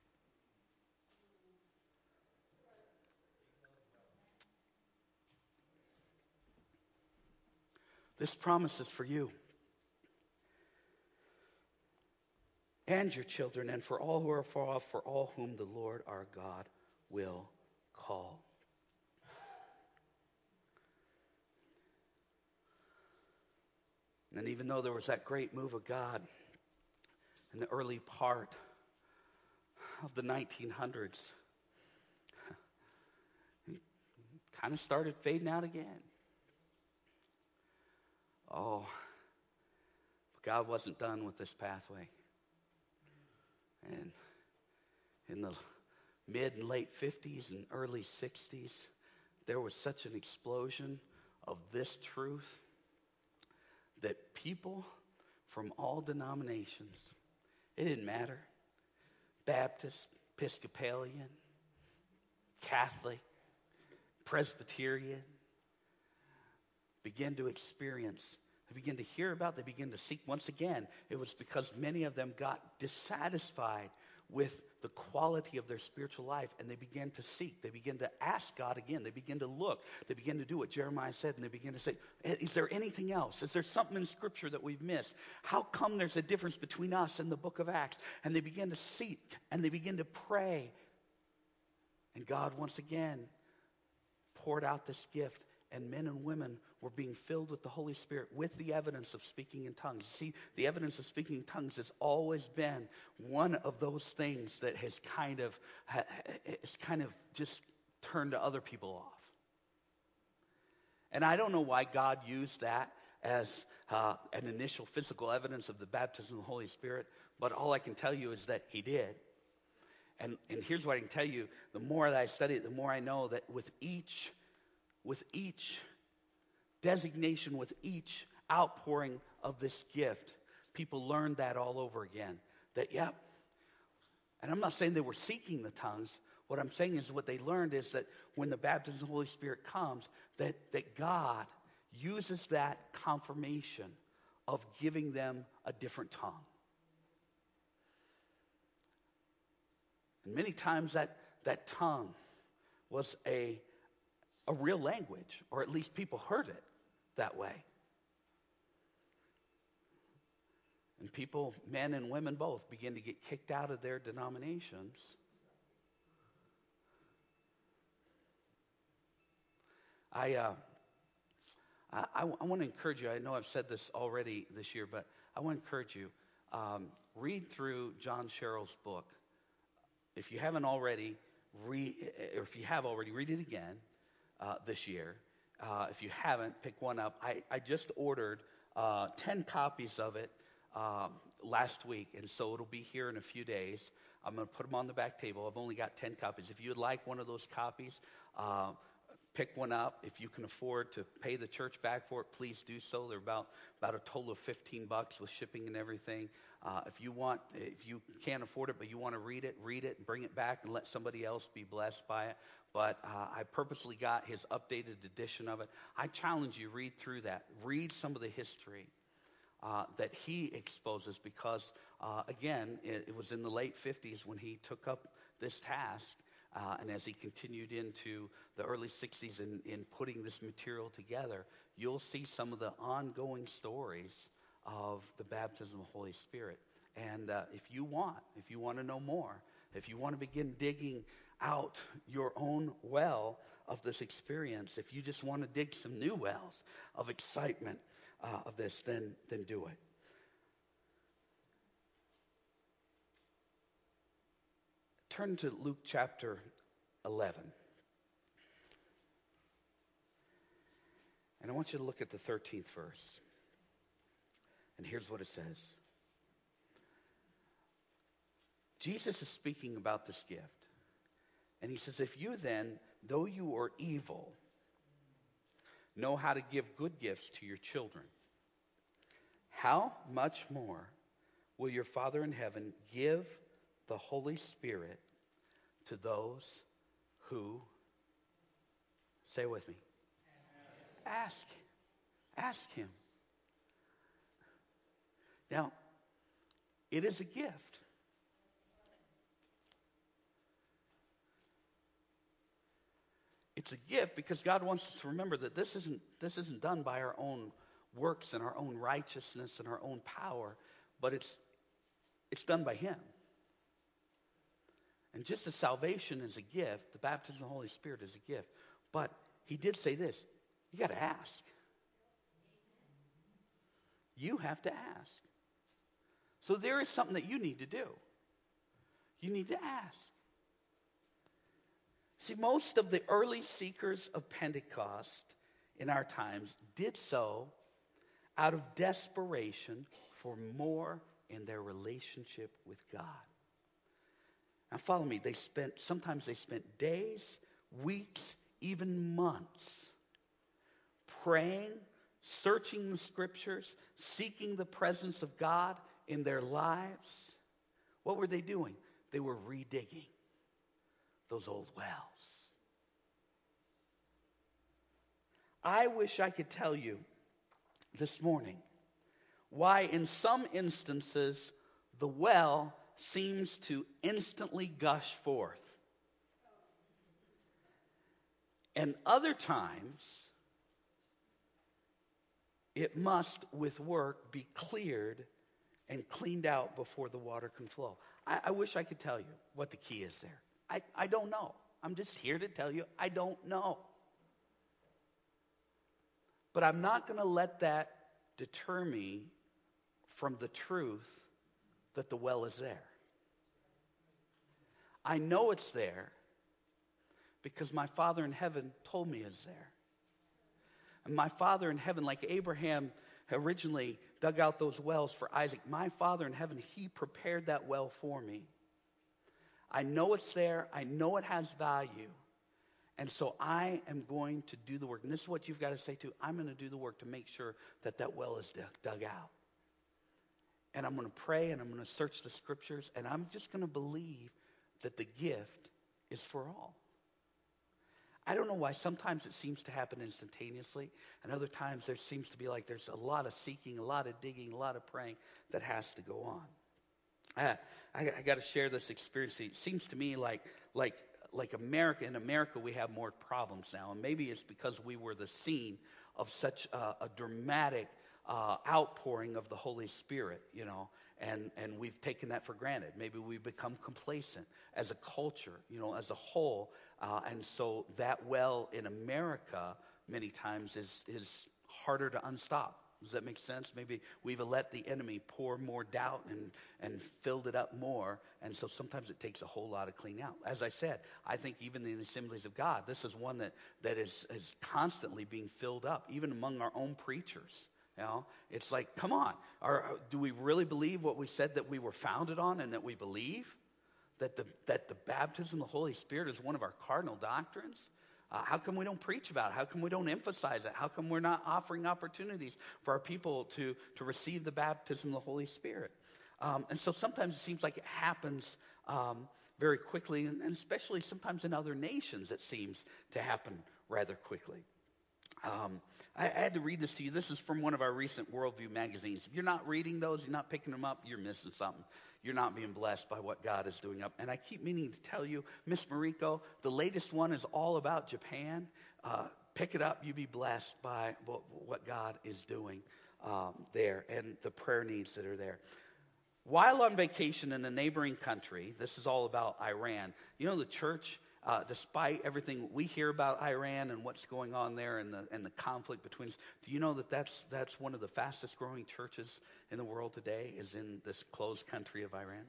This promise is for you and your children, and for all who are far off, for all whom the Lord our God will call. And even though there was that great move of God in the early part of the nineteen hundreds, it kind of started fading out again. Oh, but God wasn't done with this pathway. And in the mid and late fifties and early sixties, there was such an explosion of this truth that people from all denominations, it didn't matter, Baptist, Episcopalian, Catholic, Presbyterian, began to experience, they began to hear about, they began to seek. Once again, it was because many of them got dissatisfied with the quality of their spiritual life, and they began to seek. They began to ask God again. They began to look. They began to do what Jeremiah said, and they began to say, is there anything else? Is there something in Scripture that we've missed? How come there's a difference between us and the book of Acts? And they began to seek, and they began to pray. And God, once again, poured out this gift, and men and women were being filled with the Holy Spirit with the evidence of speaking in tongues. See, the evidence of speaking in tongues has always been one of those things that has kind of, has kind of just turned other people off. And I don't know why God used that as uh, an initial physical evidence of the baptism of the Holy Spirit, but all I can tell you is that He did. And, and here's what I can tell you. The more that I study it, the more I know that with each, with each designation, with each outpouring of this gift, people learned that all over again. That, yep. And I'm not saying they were seeking the tongues. What I'm saying is what they learned is that when the baptism of the Holy Spirit comes, that, that God uses that confirmation of giving them a different tongue. And many times that, that tongue was a, a real language, or at least people heard it that way. And people, men and women both, begin to get kicked out of their denominations. I, uh, I, I want to encourage you. I know I've said this already this year, but I want to encourage you. Um, read through John Sherrill's book. If you haven't already, read, or if you have already, read it again uh, this year. Uh, if you haven't, pick one up. I, I just ordered uh, ten copies of it um, last week, and so it'll be here in a few days. I'm going to put them on the back table. I've only got ten copies. If you would like one of those copies, uh, pick one up. If you can afford to pay the church back for it, please do so. They're about, about a total of fifteen bucks with shipping and everything. Uh, if you want, if you can't afford it, but you want to read it, read it and bring it back and let somebody else be blessed by it. But uh, I purposely got his updated edition of it. I challenge you, read through that. Read some of the history uh, that he exposes because, uh, again, it, it was in the late fifties when he took up this task. Uh, and as he continued into the early sixties in, in putting this material together, you'll see some of the ongoing stories of the baptism of the Holy Spirit. And uh, if you want, if you want to know more, if you want to begin digging out your own well of this experience, if you just want to dig some new wells of excitement uh, of this, then, then do it. Turn to Luke chapter eleven. And I want you to look at the thirteenth verse. And here's what it says. Jesus is speaking about this gift. And he says, if you then, though you are evil, know how to give good gifts to your children, how much more will your Father in heaven give the Holy Spirit to those who, say it with me, ask. Ask him. Now, it is a gift. It's a gift because God wants us to remember that this isn't this isn't done by our own works and our own righteousness and our own power, but it's it's done by him. And just as salvation is a gift, the baptism of the Holy Spirit is a gift. But he did say this, you got to ask. You have to ask. So there is something that you need to do. You need to ask. See, most of the early seekers of Pentecost in our times did so out of desperation for more in their relationship with God. Now follow me. They spent, sometimes they spent days, weeks, even months praying, searching the scriptures, seeking the presence of God in their lives. What were they doing? They were redigging those old wells. I wish I could tell you this morning why in some instances the well seems to instantly gush forth. And other times, it must, with work, be cleared and cleaned out before the water can flow. I, I wish I could tell you what the key is there. I, I don't know. I'm just here to tell you I don't know. But I'm not going to let that deter me from the truth that the well is there. I know it's there because my Father in heaven told me it's there. And my Father in heaven, like Abraham originally dug out those wells for Isaac, my Father in heaven, he prepared that well for me. I know it's there. I know it has value. And so I am going to do the work. And this is what you've got to say too. I'm going to do the work to make sure that that well is dug out. And I'm going to pray and I'm going to search the scriptures. And I'm just going to believe that the gift is for all. I don't know why sometimes it seems to happen instantaneously, and other times there seems to be like there's a lot of seeking, a lot of digging, a lot of praying that has to go on. I, I, I got to share this experience. It seems to me like like like America. In America, we have more problems now, and maybe it's because we were the scene of such a, a dramatic uh, outpouring of the Holy Spirit, you know, and and we've taken that for granted. Maybe we've become complacent as a culture, you know, as a whole, uh, and so that well in America many times is is harder to unstop. Does that make sense? Maybe we've let the enemy pour more doubt and, and filled it up more. And so sometimes it takes a whole lot of cleaning out. As I said, I think even in the Assemblies of God, this is one that, that is, is constantly being filled up, even among our own preachers. You know, it's like, come on. Are, do we really believe what we said that we were founded on and that we believe? That the, that the baptism of the Holy Spirit is one of our cardinal doctrines? Uh, how come we don't preach about it? How come we don't emphasize it? How come we're not offering opportunities for our people to, to receive the baptism of the Holy Spirit? Um, and so sometimes it seems like it happens um, very quickly, and, and especially sometimes in other nations it seems to happen rather quickly. Um, I, I had to read this to you. This is from one of our recent Worldview magazines. If you're not reading those, you're not picking them up, you're missing something. You're not being blessed by what God is doing up. And I keep meaning to tell you, Miss Mariko, the latest one is all about Japan. Uh, pick it up. You be blessed by what, what God is doing um, there and the prayer needs that are there. While on vacation in a neighboring country, this is all about Iran. You know, the church, uh, despite everything we hear about Iran and what's going on there and the and the conflict between us, do you know that that's, that's one of the fastest growing churches in the world today is in this closed country of Iran?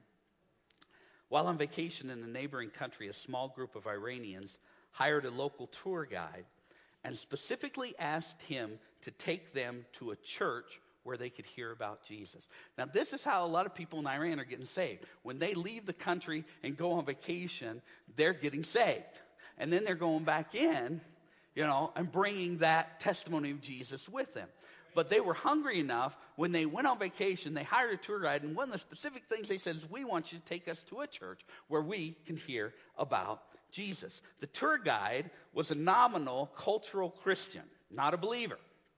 While on vacation in a neighboring country, a small group of Iranians hired a local tour guide and specifically asked him to take them to a church where they could hear about Jesus. Now, this is how a lot of people in Iran are getting saved. When they leave the country and go on vacation, they're getting saved. And then they're going back in, you know, and bringing that testimony of Jesus with them. But they were hungry enough when they went on vacation, they hired a tour guide, and one of the specific things they said is, we want you to take us to a church where we can hear about Jesus. The tour guide was a nominal cultural Christian, not a believer.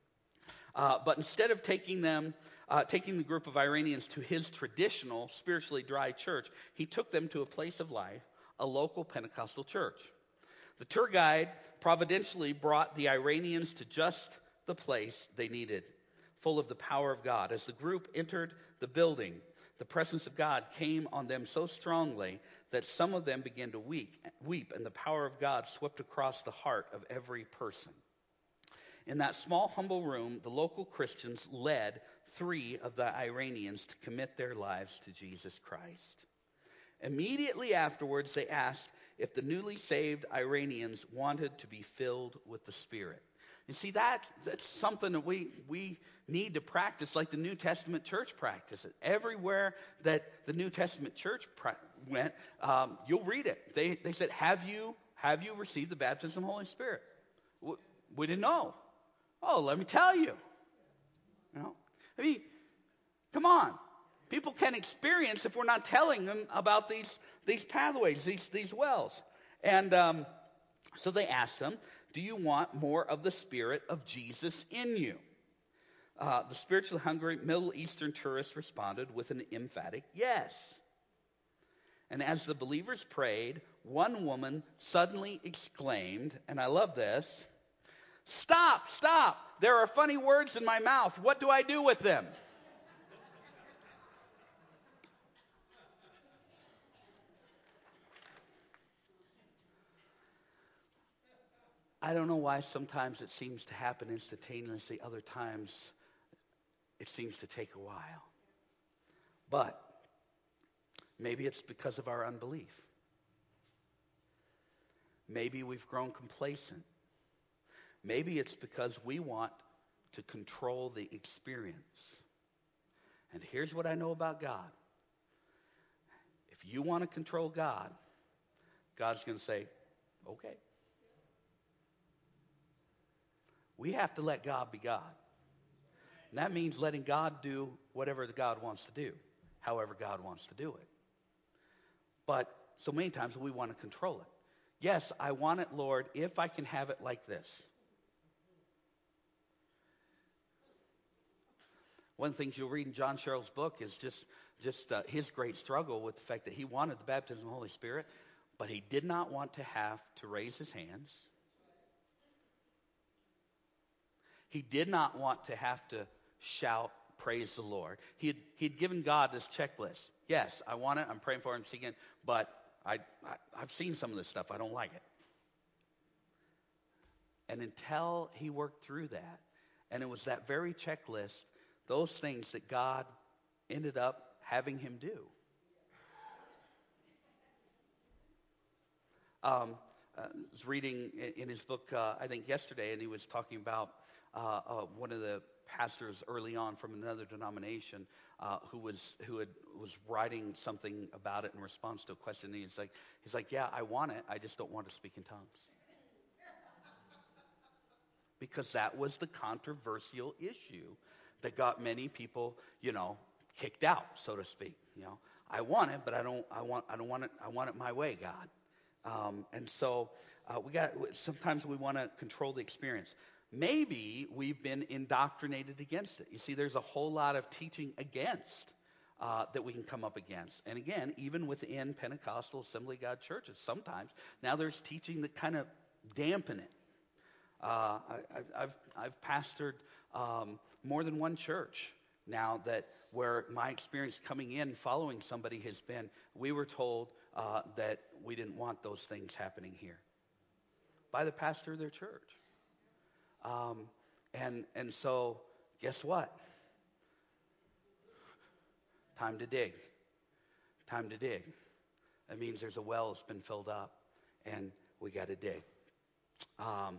Uh, but instead of taking them, uh, taking the group of Iranians to his traditional, spiritually dry church, he took them to a place of life, a local Pentecostal church. The tour guide providentially brought the Iranians to just the place they needed, full of the power of God. As the group entered the building, the presence of God came on them so strongly that some of them began to weep, weep, and the power of God swept across the heart of every person. In that small, humble room, the local Christians led three of the Iranians to commit their lives to Jesus Christ. Immediately afterwards, they asked if the newly saved Iranians wanted to be filled with the Spirit. You see, that that's something that we we need to practice like the New Testament church practiced it. Everywhere that the New Testament church pra- went, um, you'll read it. They they said, have you have you received the baptism of the Holy Spirit? We, we didn't know. Oh, let me tell you. You know, I mean, come on. People can experience if we're not telling them about these these pathways, these these wells. And um, so they asked him, do you want more of the Spirit of Jesus in you? Uh, the spiritually hungry Middle Eastern tourist responded with an emphatic yes. And as the believers prayed, one woman suddenly exclaimed, and I love this, "Stop, stop! There are funny words in my mouth. What do I do with them?" I don't know why sometimes it seems to happen instantaneously, other times it seems to take a while. But maybe it's because of our unbelief. Maybe we've grown complacent. Maybe it's because we want to control the experience. And here's what I know about God. If you want to control God, God's going to say, okay. We have to let God be God. And that means letting God do whatever God wants to do, however God wants to do it. But so many times we want to control it. Yes, I want it, Lord, if I can have it like this. One of the things you'll read in John Sherrill's book is just, just uh, his great struggle with the fact that he wanted the baptism of the Holy Spirit, but he did not want to have to raise his hands. He did not want to have to shout, praise the Lord. He had, he'd given God this checklist. Yes, I want it. I'm praying for it. I'm seeking it. But I, I, I've seen some of this stuff. I don't like it. And until he worked through that, and it was that very checklist, those things that God ended up having him do. Um, I was reading in his book, uh, I think yesterday, and he was talking about uh, uh, one of the pastors early on from another denomination uh, who was who had was writing something about it in response to a question. And he's like, he's like, yeah, I want it, I just don't want to speak in tongues, because that was the controversial issue that got many people, you know, kicked out, so to speak. You know, I want it, but I don't, I want, I don't want it, I want it my way, God. Um, and so uh, we got. Sometimes we want to control the experience. Maybe we've been indoctrinated against it. You see, there's a whole lot of teaching against uh, that we can come up against. And again, even within Pentecostal Assembly of God churches, sometimes now there's teaching that kind of dampen it. Uh, I, I've I've pastored um, more than one church now that where my experience coming in following somebody has been, we were told uh, that we didn't want those things happening here by the pastor of their church. Um, and and so guess what? Time to dig. Time to dig. That means there's a well that's been filled up, and we got to dig. Um,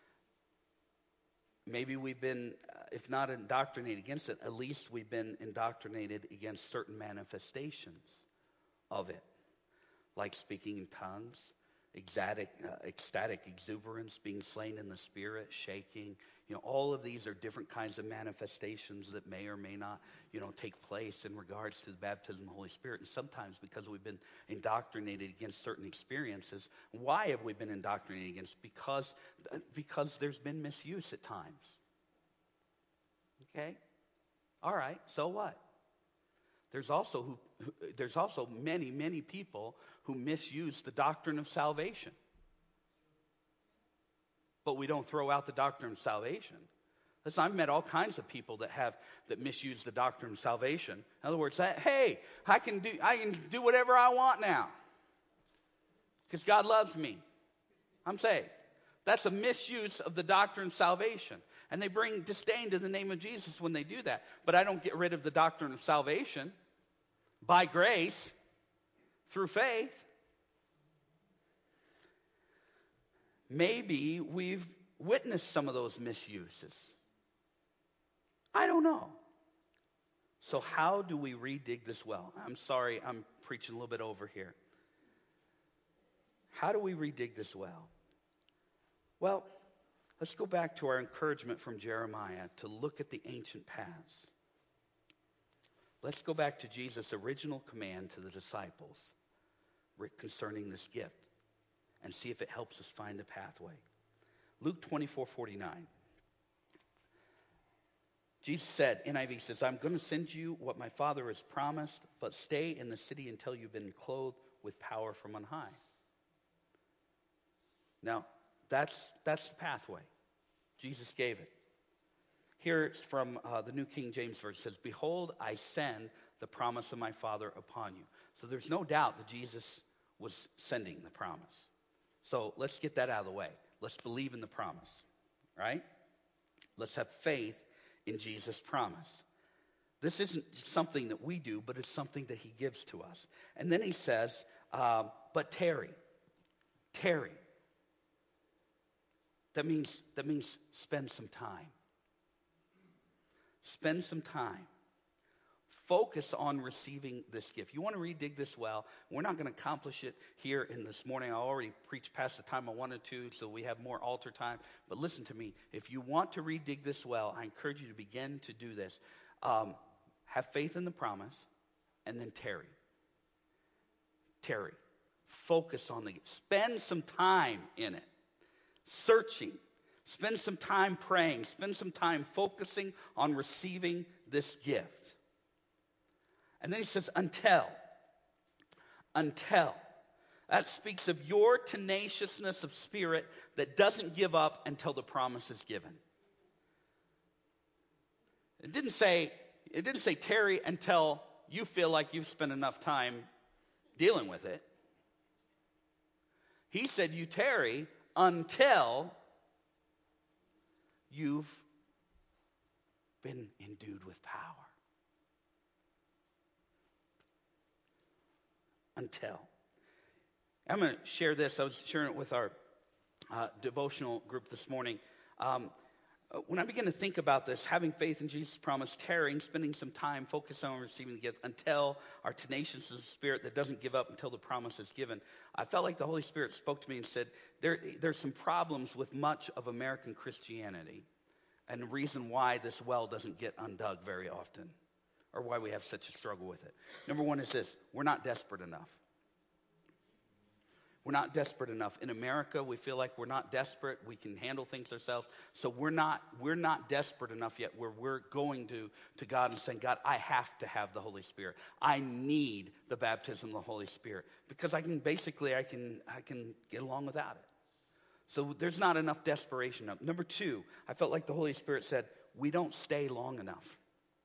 Maybe we've been, uh, if not indoctrinated against it, at least we've been indoctrinated against certain manifestations of it, like speaking in tongues, ecstatic, uh, ecstatic exuberance, being slain in the spirit, shaking. You know, all of these are different kinds of manifestations that may or may not, you know, take place in regards to the baptism of the Holy Spirit. And sometimes because we've been indoctrinated against certain experiences. Why have we been indoctrinated against? Because, because there's been misuse at times. Okay? All right, so what? There's also who, who there's also many, many people who misuse the doctrine of salvation. But we don't throw out the doctrine of salvation. Listen, I've met all kinds of people that have that misuse the doctrine of salvation. In other words, that, hey, I can do I can do whatever I want now because God loves me. I'm saved. That's a misuse of the doctrine of salvation. And they bring disdain to the name of Jesus when they do that. But I don't get rid of the doctrine of salvation by grace through faith. Maybe we've witnessed some of those misuses. I don't know. So how do we redig this well? I'm sorry, I'm preaching a little bit over here. How do we redig this well? Well, let's go back to our encouragement from Jeremiah to look at the ancient paths. Let's go back to Jesus' original command to the disciples concerning this gift and see if it helps us find the pathway. Luke twenty-four forty-nine. Jesus said, N I V says, I'm going to send you what my Father has promised, but stay in the city until you've been clothed with power from on high. Now, that's, that's the pathway. Jesus gave it. Here it's from uh, the New King James Version. It says, "Behold, I send the promise of my Father upon you." So there's no doubt that Jesus was sending the promise. So let's get that out of the way. Let's believe in the promise, right? Let's have faith in Jesus' promise. This isn't something that we do, but it's something that he gives to us. And then he says, um, but tarry. Tarry. That means, that means spend some time. Spend some time. Focus on receiving this gift. You want to redig this well. We're not going to accomplish it here in this morning. I already preached past the time I wanted to, so we have more altar time. But listen to me. If you want to redig this well, I encourage you to begin to do this. Um, have faith in the promise, and then tarry. Tarry. Focus on the gift. Spend some time in it. Searching. Spend some time praying. Spend some time focusing on receiving this gift. And then he says, until. Until. That speaks of your tenaciousness of spirit that doesn't give up until the promise is given. It didn't say, it didn't say tarry until you feel like you've spent enough time dealing with it. He said you tarry until you've been endued with power. Until. I'm going to share this. I was sharing it with our uh, devotional group this morning. Um, when I began to think about this, having faith in Jesus' promise, tarrying, spending some time, focusing on receiving the gift until our tenacious of spirit that doesn't give up until the promise is given, I felt like the Holy Spirit spoke to me and said, there, there's some problems with much of American Christianity and the reason why this well doesn't get undug very often, or why we have such a struggle with it. Number one is this: we're not desperate enough. We're not desperate enough. In America, we feel like we're not desperate. We can handle things ourselves. So we're not we're not desperate enough yet where we're going to, to God and saying, God, I have to have the Holy Spirit. I need the baptism of the Holy Spirit. Because I can basically I can I can get along without it. So there's not enough desperation. Number two, I felt like the Holy Spirit said, we don't stay long enough.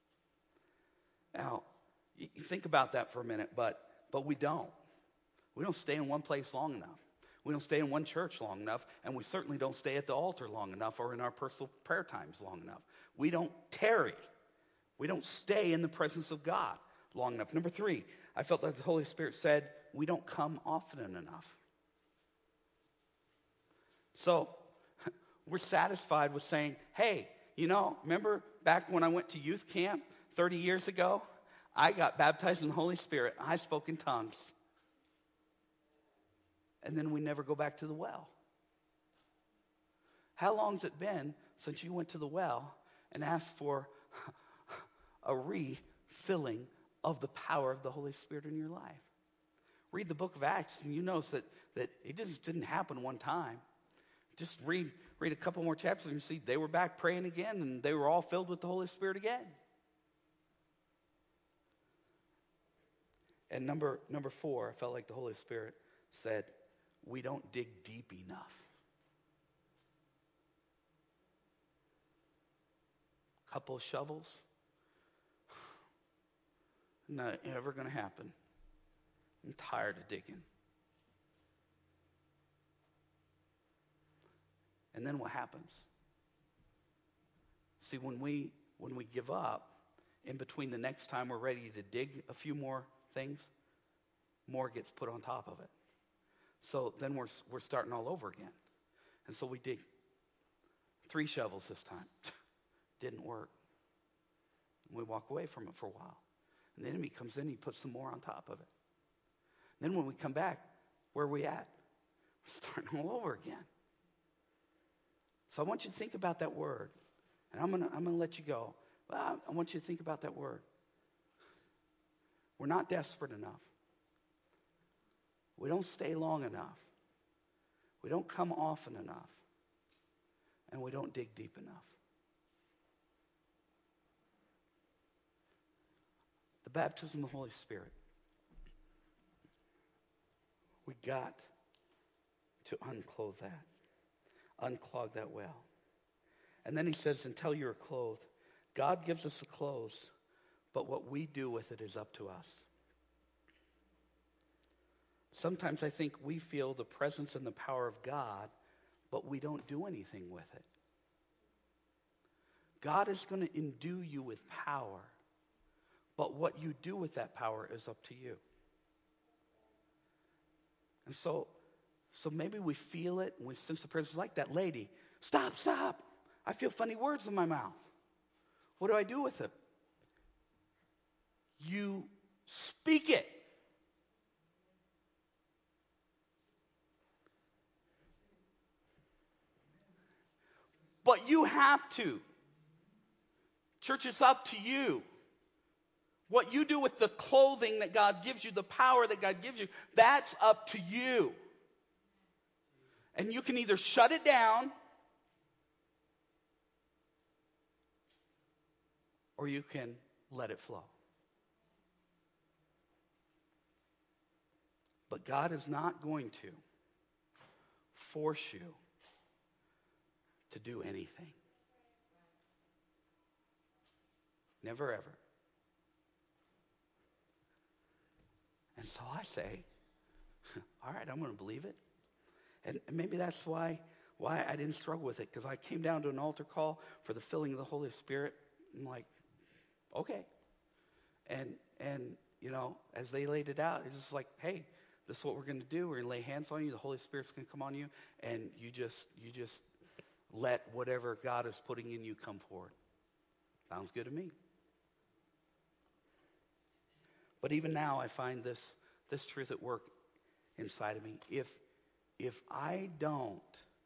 Now, you think about that for a minute, but but we don't. We don't stay in one place long enough. We don't stay in one church long enough, and we certainly don't stay at the altar long enough or in our personal prayer times long enough. We don't tarry. We don't stay in the presence of God long enough. Number three, I felt that the Holy Spirit said, we don't come often enough. So we're satisfied with saying, hey, you know, remember back when I went to youth camp thirty years ago? I got baptized in the Holy Spirit. I spoke in tongues. And then we never go back to the well. How long's it been since you went to the well and asked for a refilling of the power of the Holy Spirit in your life? Read the book of Acts, and you notice that, that it just didn't happen one time. Just read read a couple more chapters, and you see they were back praying again, and they were all filled with the Holy Spirit again. And number number four, I felt like the Holy Spirit said, we don't dig deep enough. Couple of shovels, not ever going to happen. I'm tired of digging. And then what happens? See, when we when we give up, in between the next time we're ready to dig a few more things, more gets put on top of it. So then we're we're starting all over again. And so we dig three shovels this time. Didn't work. And we walk away from it for a while. And the enemy comes in, he puts some more on top of it. Then when we come back, where are we at? We're starting all over again. So I want you to think about that word. And I'm gonna I'm gonna let you go. Well, I want you to think about that word. We're not desperate enough. We don't stay long enough. We don't come often enough. And we don't dig deep enough. The baptism of the Holy Spirit. got to unclothe that, unclog that well. And then he says, until you're clothed. God gives us the clothes, but what we do with it is up to us. Sometimes I think we feel the presence and the power of God, but we don't do anything with it. God is going to endue you with power, but what you do with that power is up to you. And so, so maybe we feel it, and we sense the presence like that lady. Stop, stop. I feel funny words in my mouth. What do I do with it? You speak it. But you have to. Church, it's up to you. What you do with the clothing that God gives you, the power that God gives you, that's up to you. And you can either shut it down, or you can let it flow. But God is not going to force you to do anything. Never ever. And so I say, all right, I'm going to believe it. And maybe that's why why I didn't struggle with it, because I came down to an altar call for the filling of the Holy Spirit. I'm like, okay. And, and you know, as they laid it out, it's just like, hey, this is what we're going to do. We're going to lay hands on you. The Holy Spirit's going to come on you. And you just, you just let whatever God is putting in you come forward. Sounds good to me. But even now, I find this, this truth at work inside of me. If, if I don't,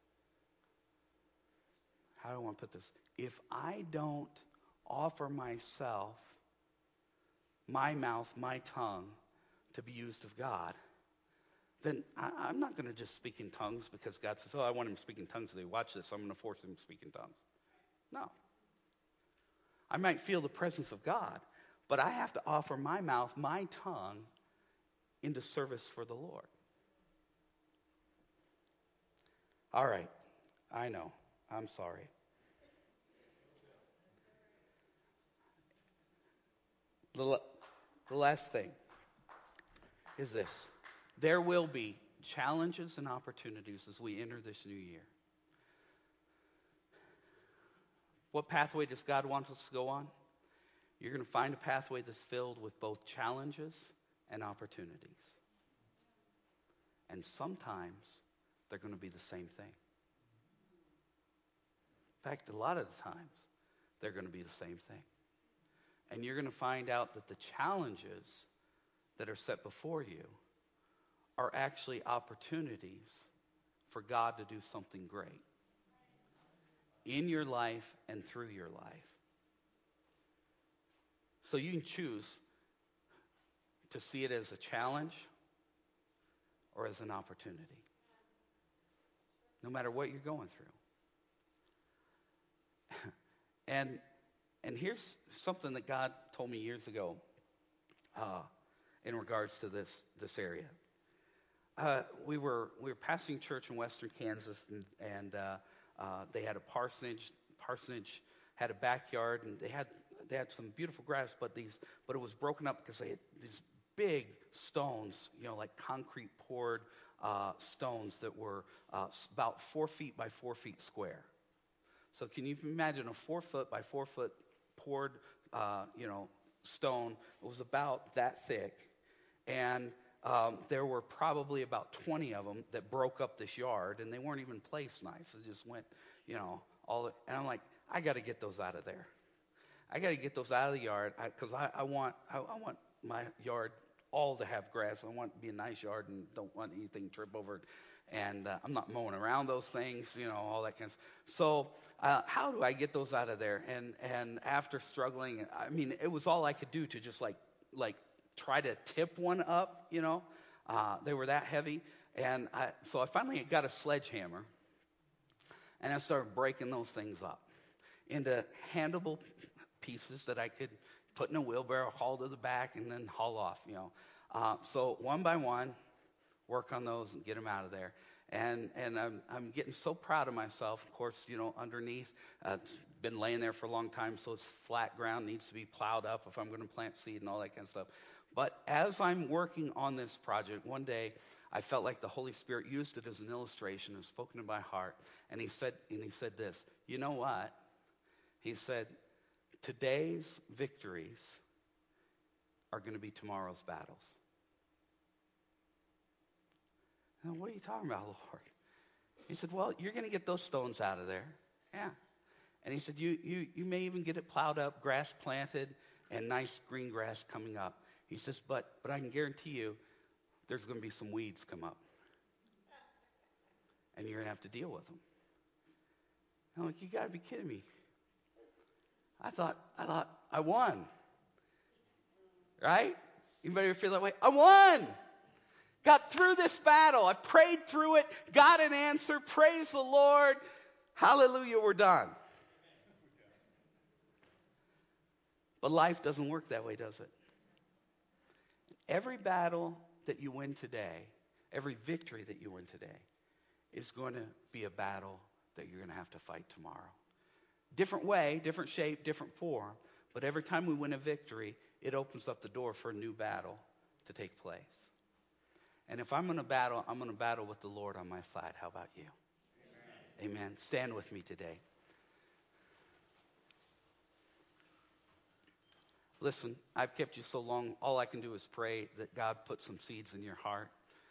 how do I want to put this? If I don't offer myself, my mouth, my tongue, to be used of God, then I, I'm not going to just speak in tongues because God says, oh, I want him to speak in tongues today. Watch this. I'm going to force him to speak in tongues. No. I might feel the presence of God, but I have to offer my mouth, my tongue, into service for the Lord. All right. I know. I'm sorry. The, the last thing is this. There will be challenges and opportunities as we enter this new year. What pathway does God want us to go on? You're going to find a pathway that's filled with both challenges and opportunities. And sometimes they're going to be the same thing. In fact, a lot of the times they're going to be the same thing. And you're going to find out that the challenges that are set before you are actually opportunities for God to do something great in your life and through your life. So you can choose to see it as a challenge or as an opportunity, no matter what you're going through. and and here's something that God told me years ago uh, in regards to this this area. Uh, we were we were pastoring church in western Kansas, and, and uh, uh, they had a parsonage. Parsonage had a backyard, and they had they had some beautiful grass, but these but it was broken up because they had these big stones, you know, like concrete poured uh, stones that were uh, about four feet by four feet square. So can you imagine a four foot by four foot poured, uh, you know, stone? It was about that thick, and um, there were probably about twenty of them that broke up this yard, and they weren't even placed nice. It just went, you know, all. And I'm like, I got to get those out of there. I got to get those out of the yard because I, I, I want I, I want my yard all to have grass. I want it to be a nice yard and don't want anything to trip over. And uh, I'm not mowing around those things, you know, all that kind of stuff. So uh, how do I get those out of there? And and after struggling, I mean, it was all I could do to just like like try to tip one up, you know. Uh, they were that heavy. And I, so I finally got a sledgehammer, and I started breaking those things up into handleable pieces that I could put in a wheelbarrow, haul to the back, and then haul off, you know. Uh, so one by one, work on those and get them out of there. And and I'm I'm getting so proud of myself. Of course, you know, underneath, uh, it's been laying there for a long time, so it's flat ground, needs to be plowed up if I'm going to plant seed and all that kind of stuff. But as I'm working on this project, one day I felt like the Holy Spirit used it as an illustration and spoken to my heart. And he said, and he said this, you know what? He said, today's victories are going to be tomorrow's battles. And what are you talking about, Lord? He said, well, you're going to get those stones out of there. Yeah. And he said, you, you, you may even get it plowed up, grass planted, and nice green grass coming up. He says, but, but I can guarantee you there's going to be some weeds come up. And you're going to have to deal with them. I'm like, you got to be kidding me. I thought, I thought, I won. Right? Anybody ever feel that way? I won. Got through this battle. I prayed through it, got an answer. Praise the Lord. Hallelujah, we're done. But life doesn't work that way, does it? Every battle that you win today, every victory that you win today, is going to be a battle that you're going to have to fight tomorrow. Different way, different shape, different form, but every time we win a victory, it opens up the door for a new battle to take place. And if I'm going to battle, I'm going to battle with the Lord on my side. How about you? Amen. Amen. Stand with me today. Listen, I've kept you so long, all I can do is pray that God put some seeds in your heart,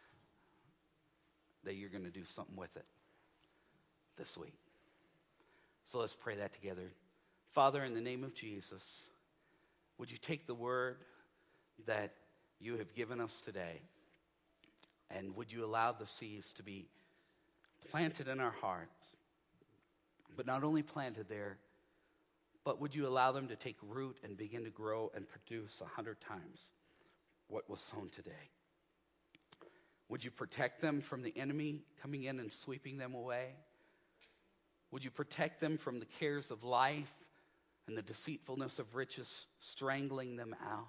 that you're going to do something with it this week. So let's pray that together. Father, in the name of Jesus, would you take the word that you have given us today, and would you allow the seeds to be planted in our hearts, but not only planted there, but would you allow them to take root and begin to grow and produce a hundred times what was sown today? Would you protect them from the enemy coming in and sweeping them away? Would you protect them from the cares of life and the deceitfulness of riches strangling them out?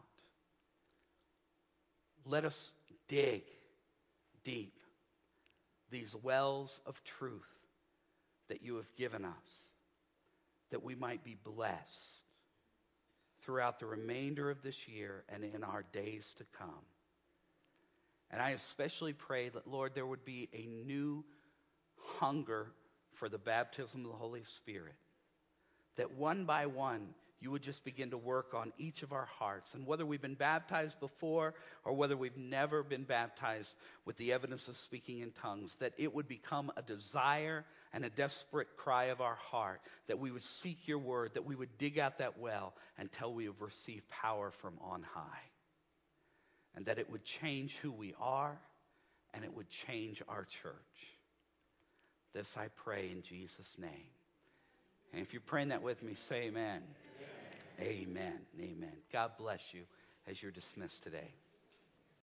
Let us dig deep these wells of truth that you have given us, that we might be blessed throughout the remainder of this year and in our days to come. And I especially pray that, Lord, there would be a new hunger for the baptism of the Holy Spirit, that one by one you would just begin to work on each of our hearts. And whether we've been baptized before or whether we've never been baptized with the evidence of speaking in tongues, that it would become a desire and a desperate cry of our heart, that we would seek your word, that we would dig out that well until we have received power from on high. And that it would change who we are, and it would change our church. This I pray in Jesus' name. And if you're praying that with me, say amen. Amen. Amen. Amen. God bless you as you're dismissed today.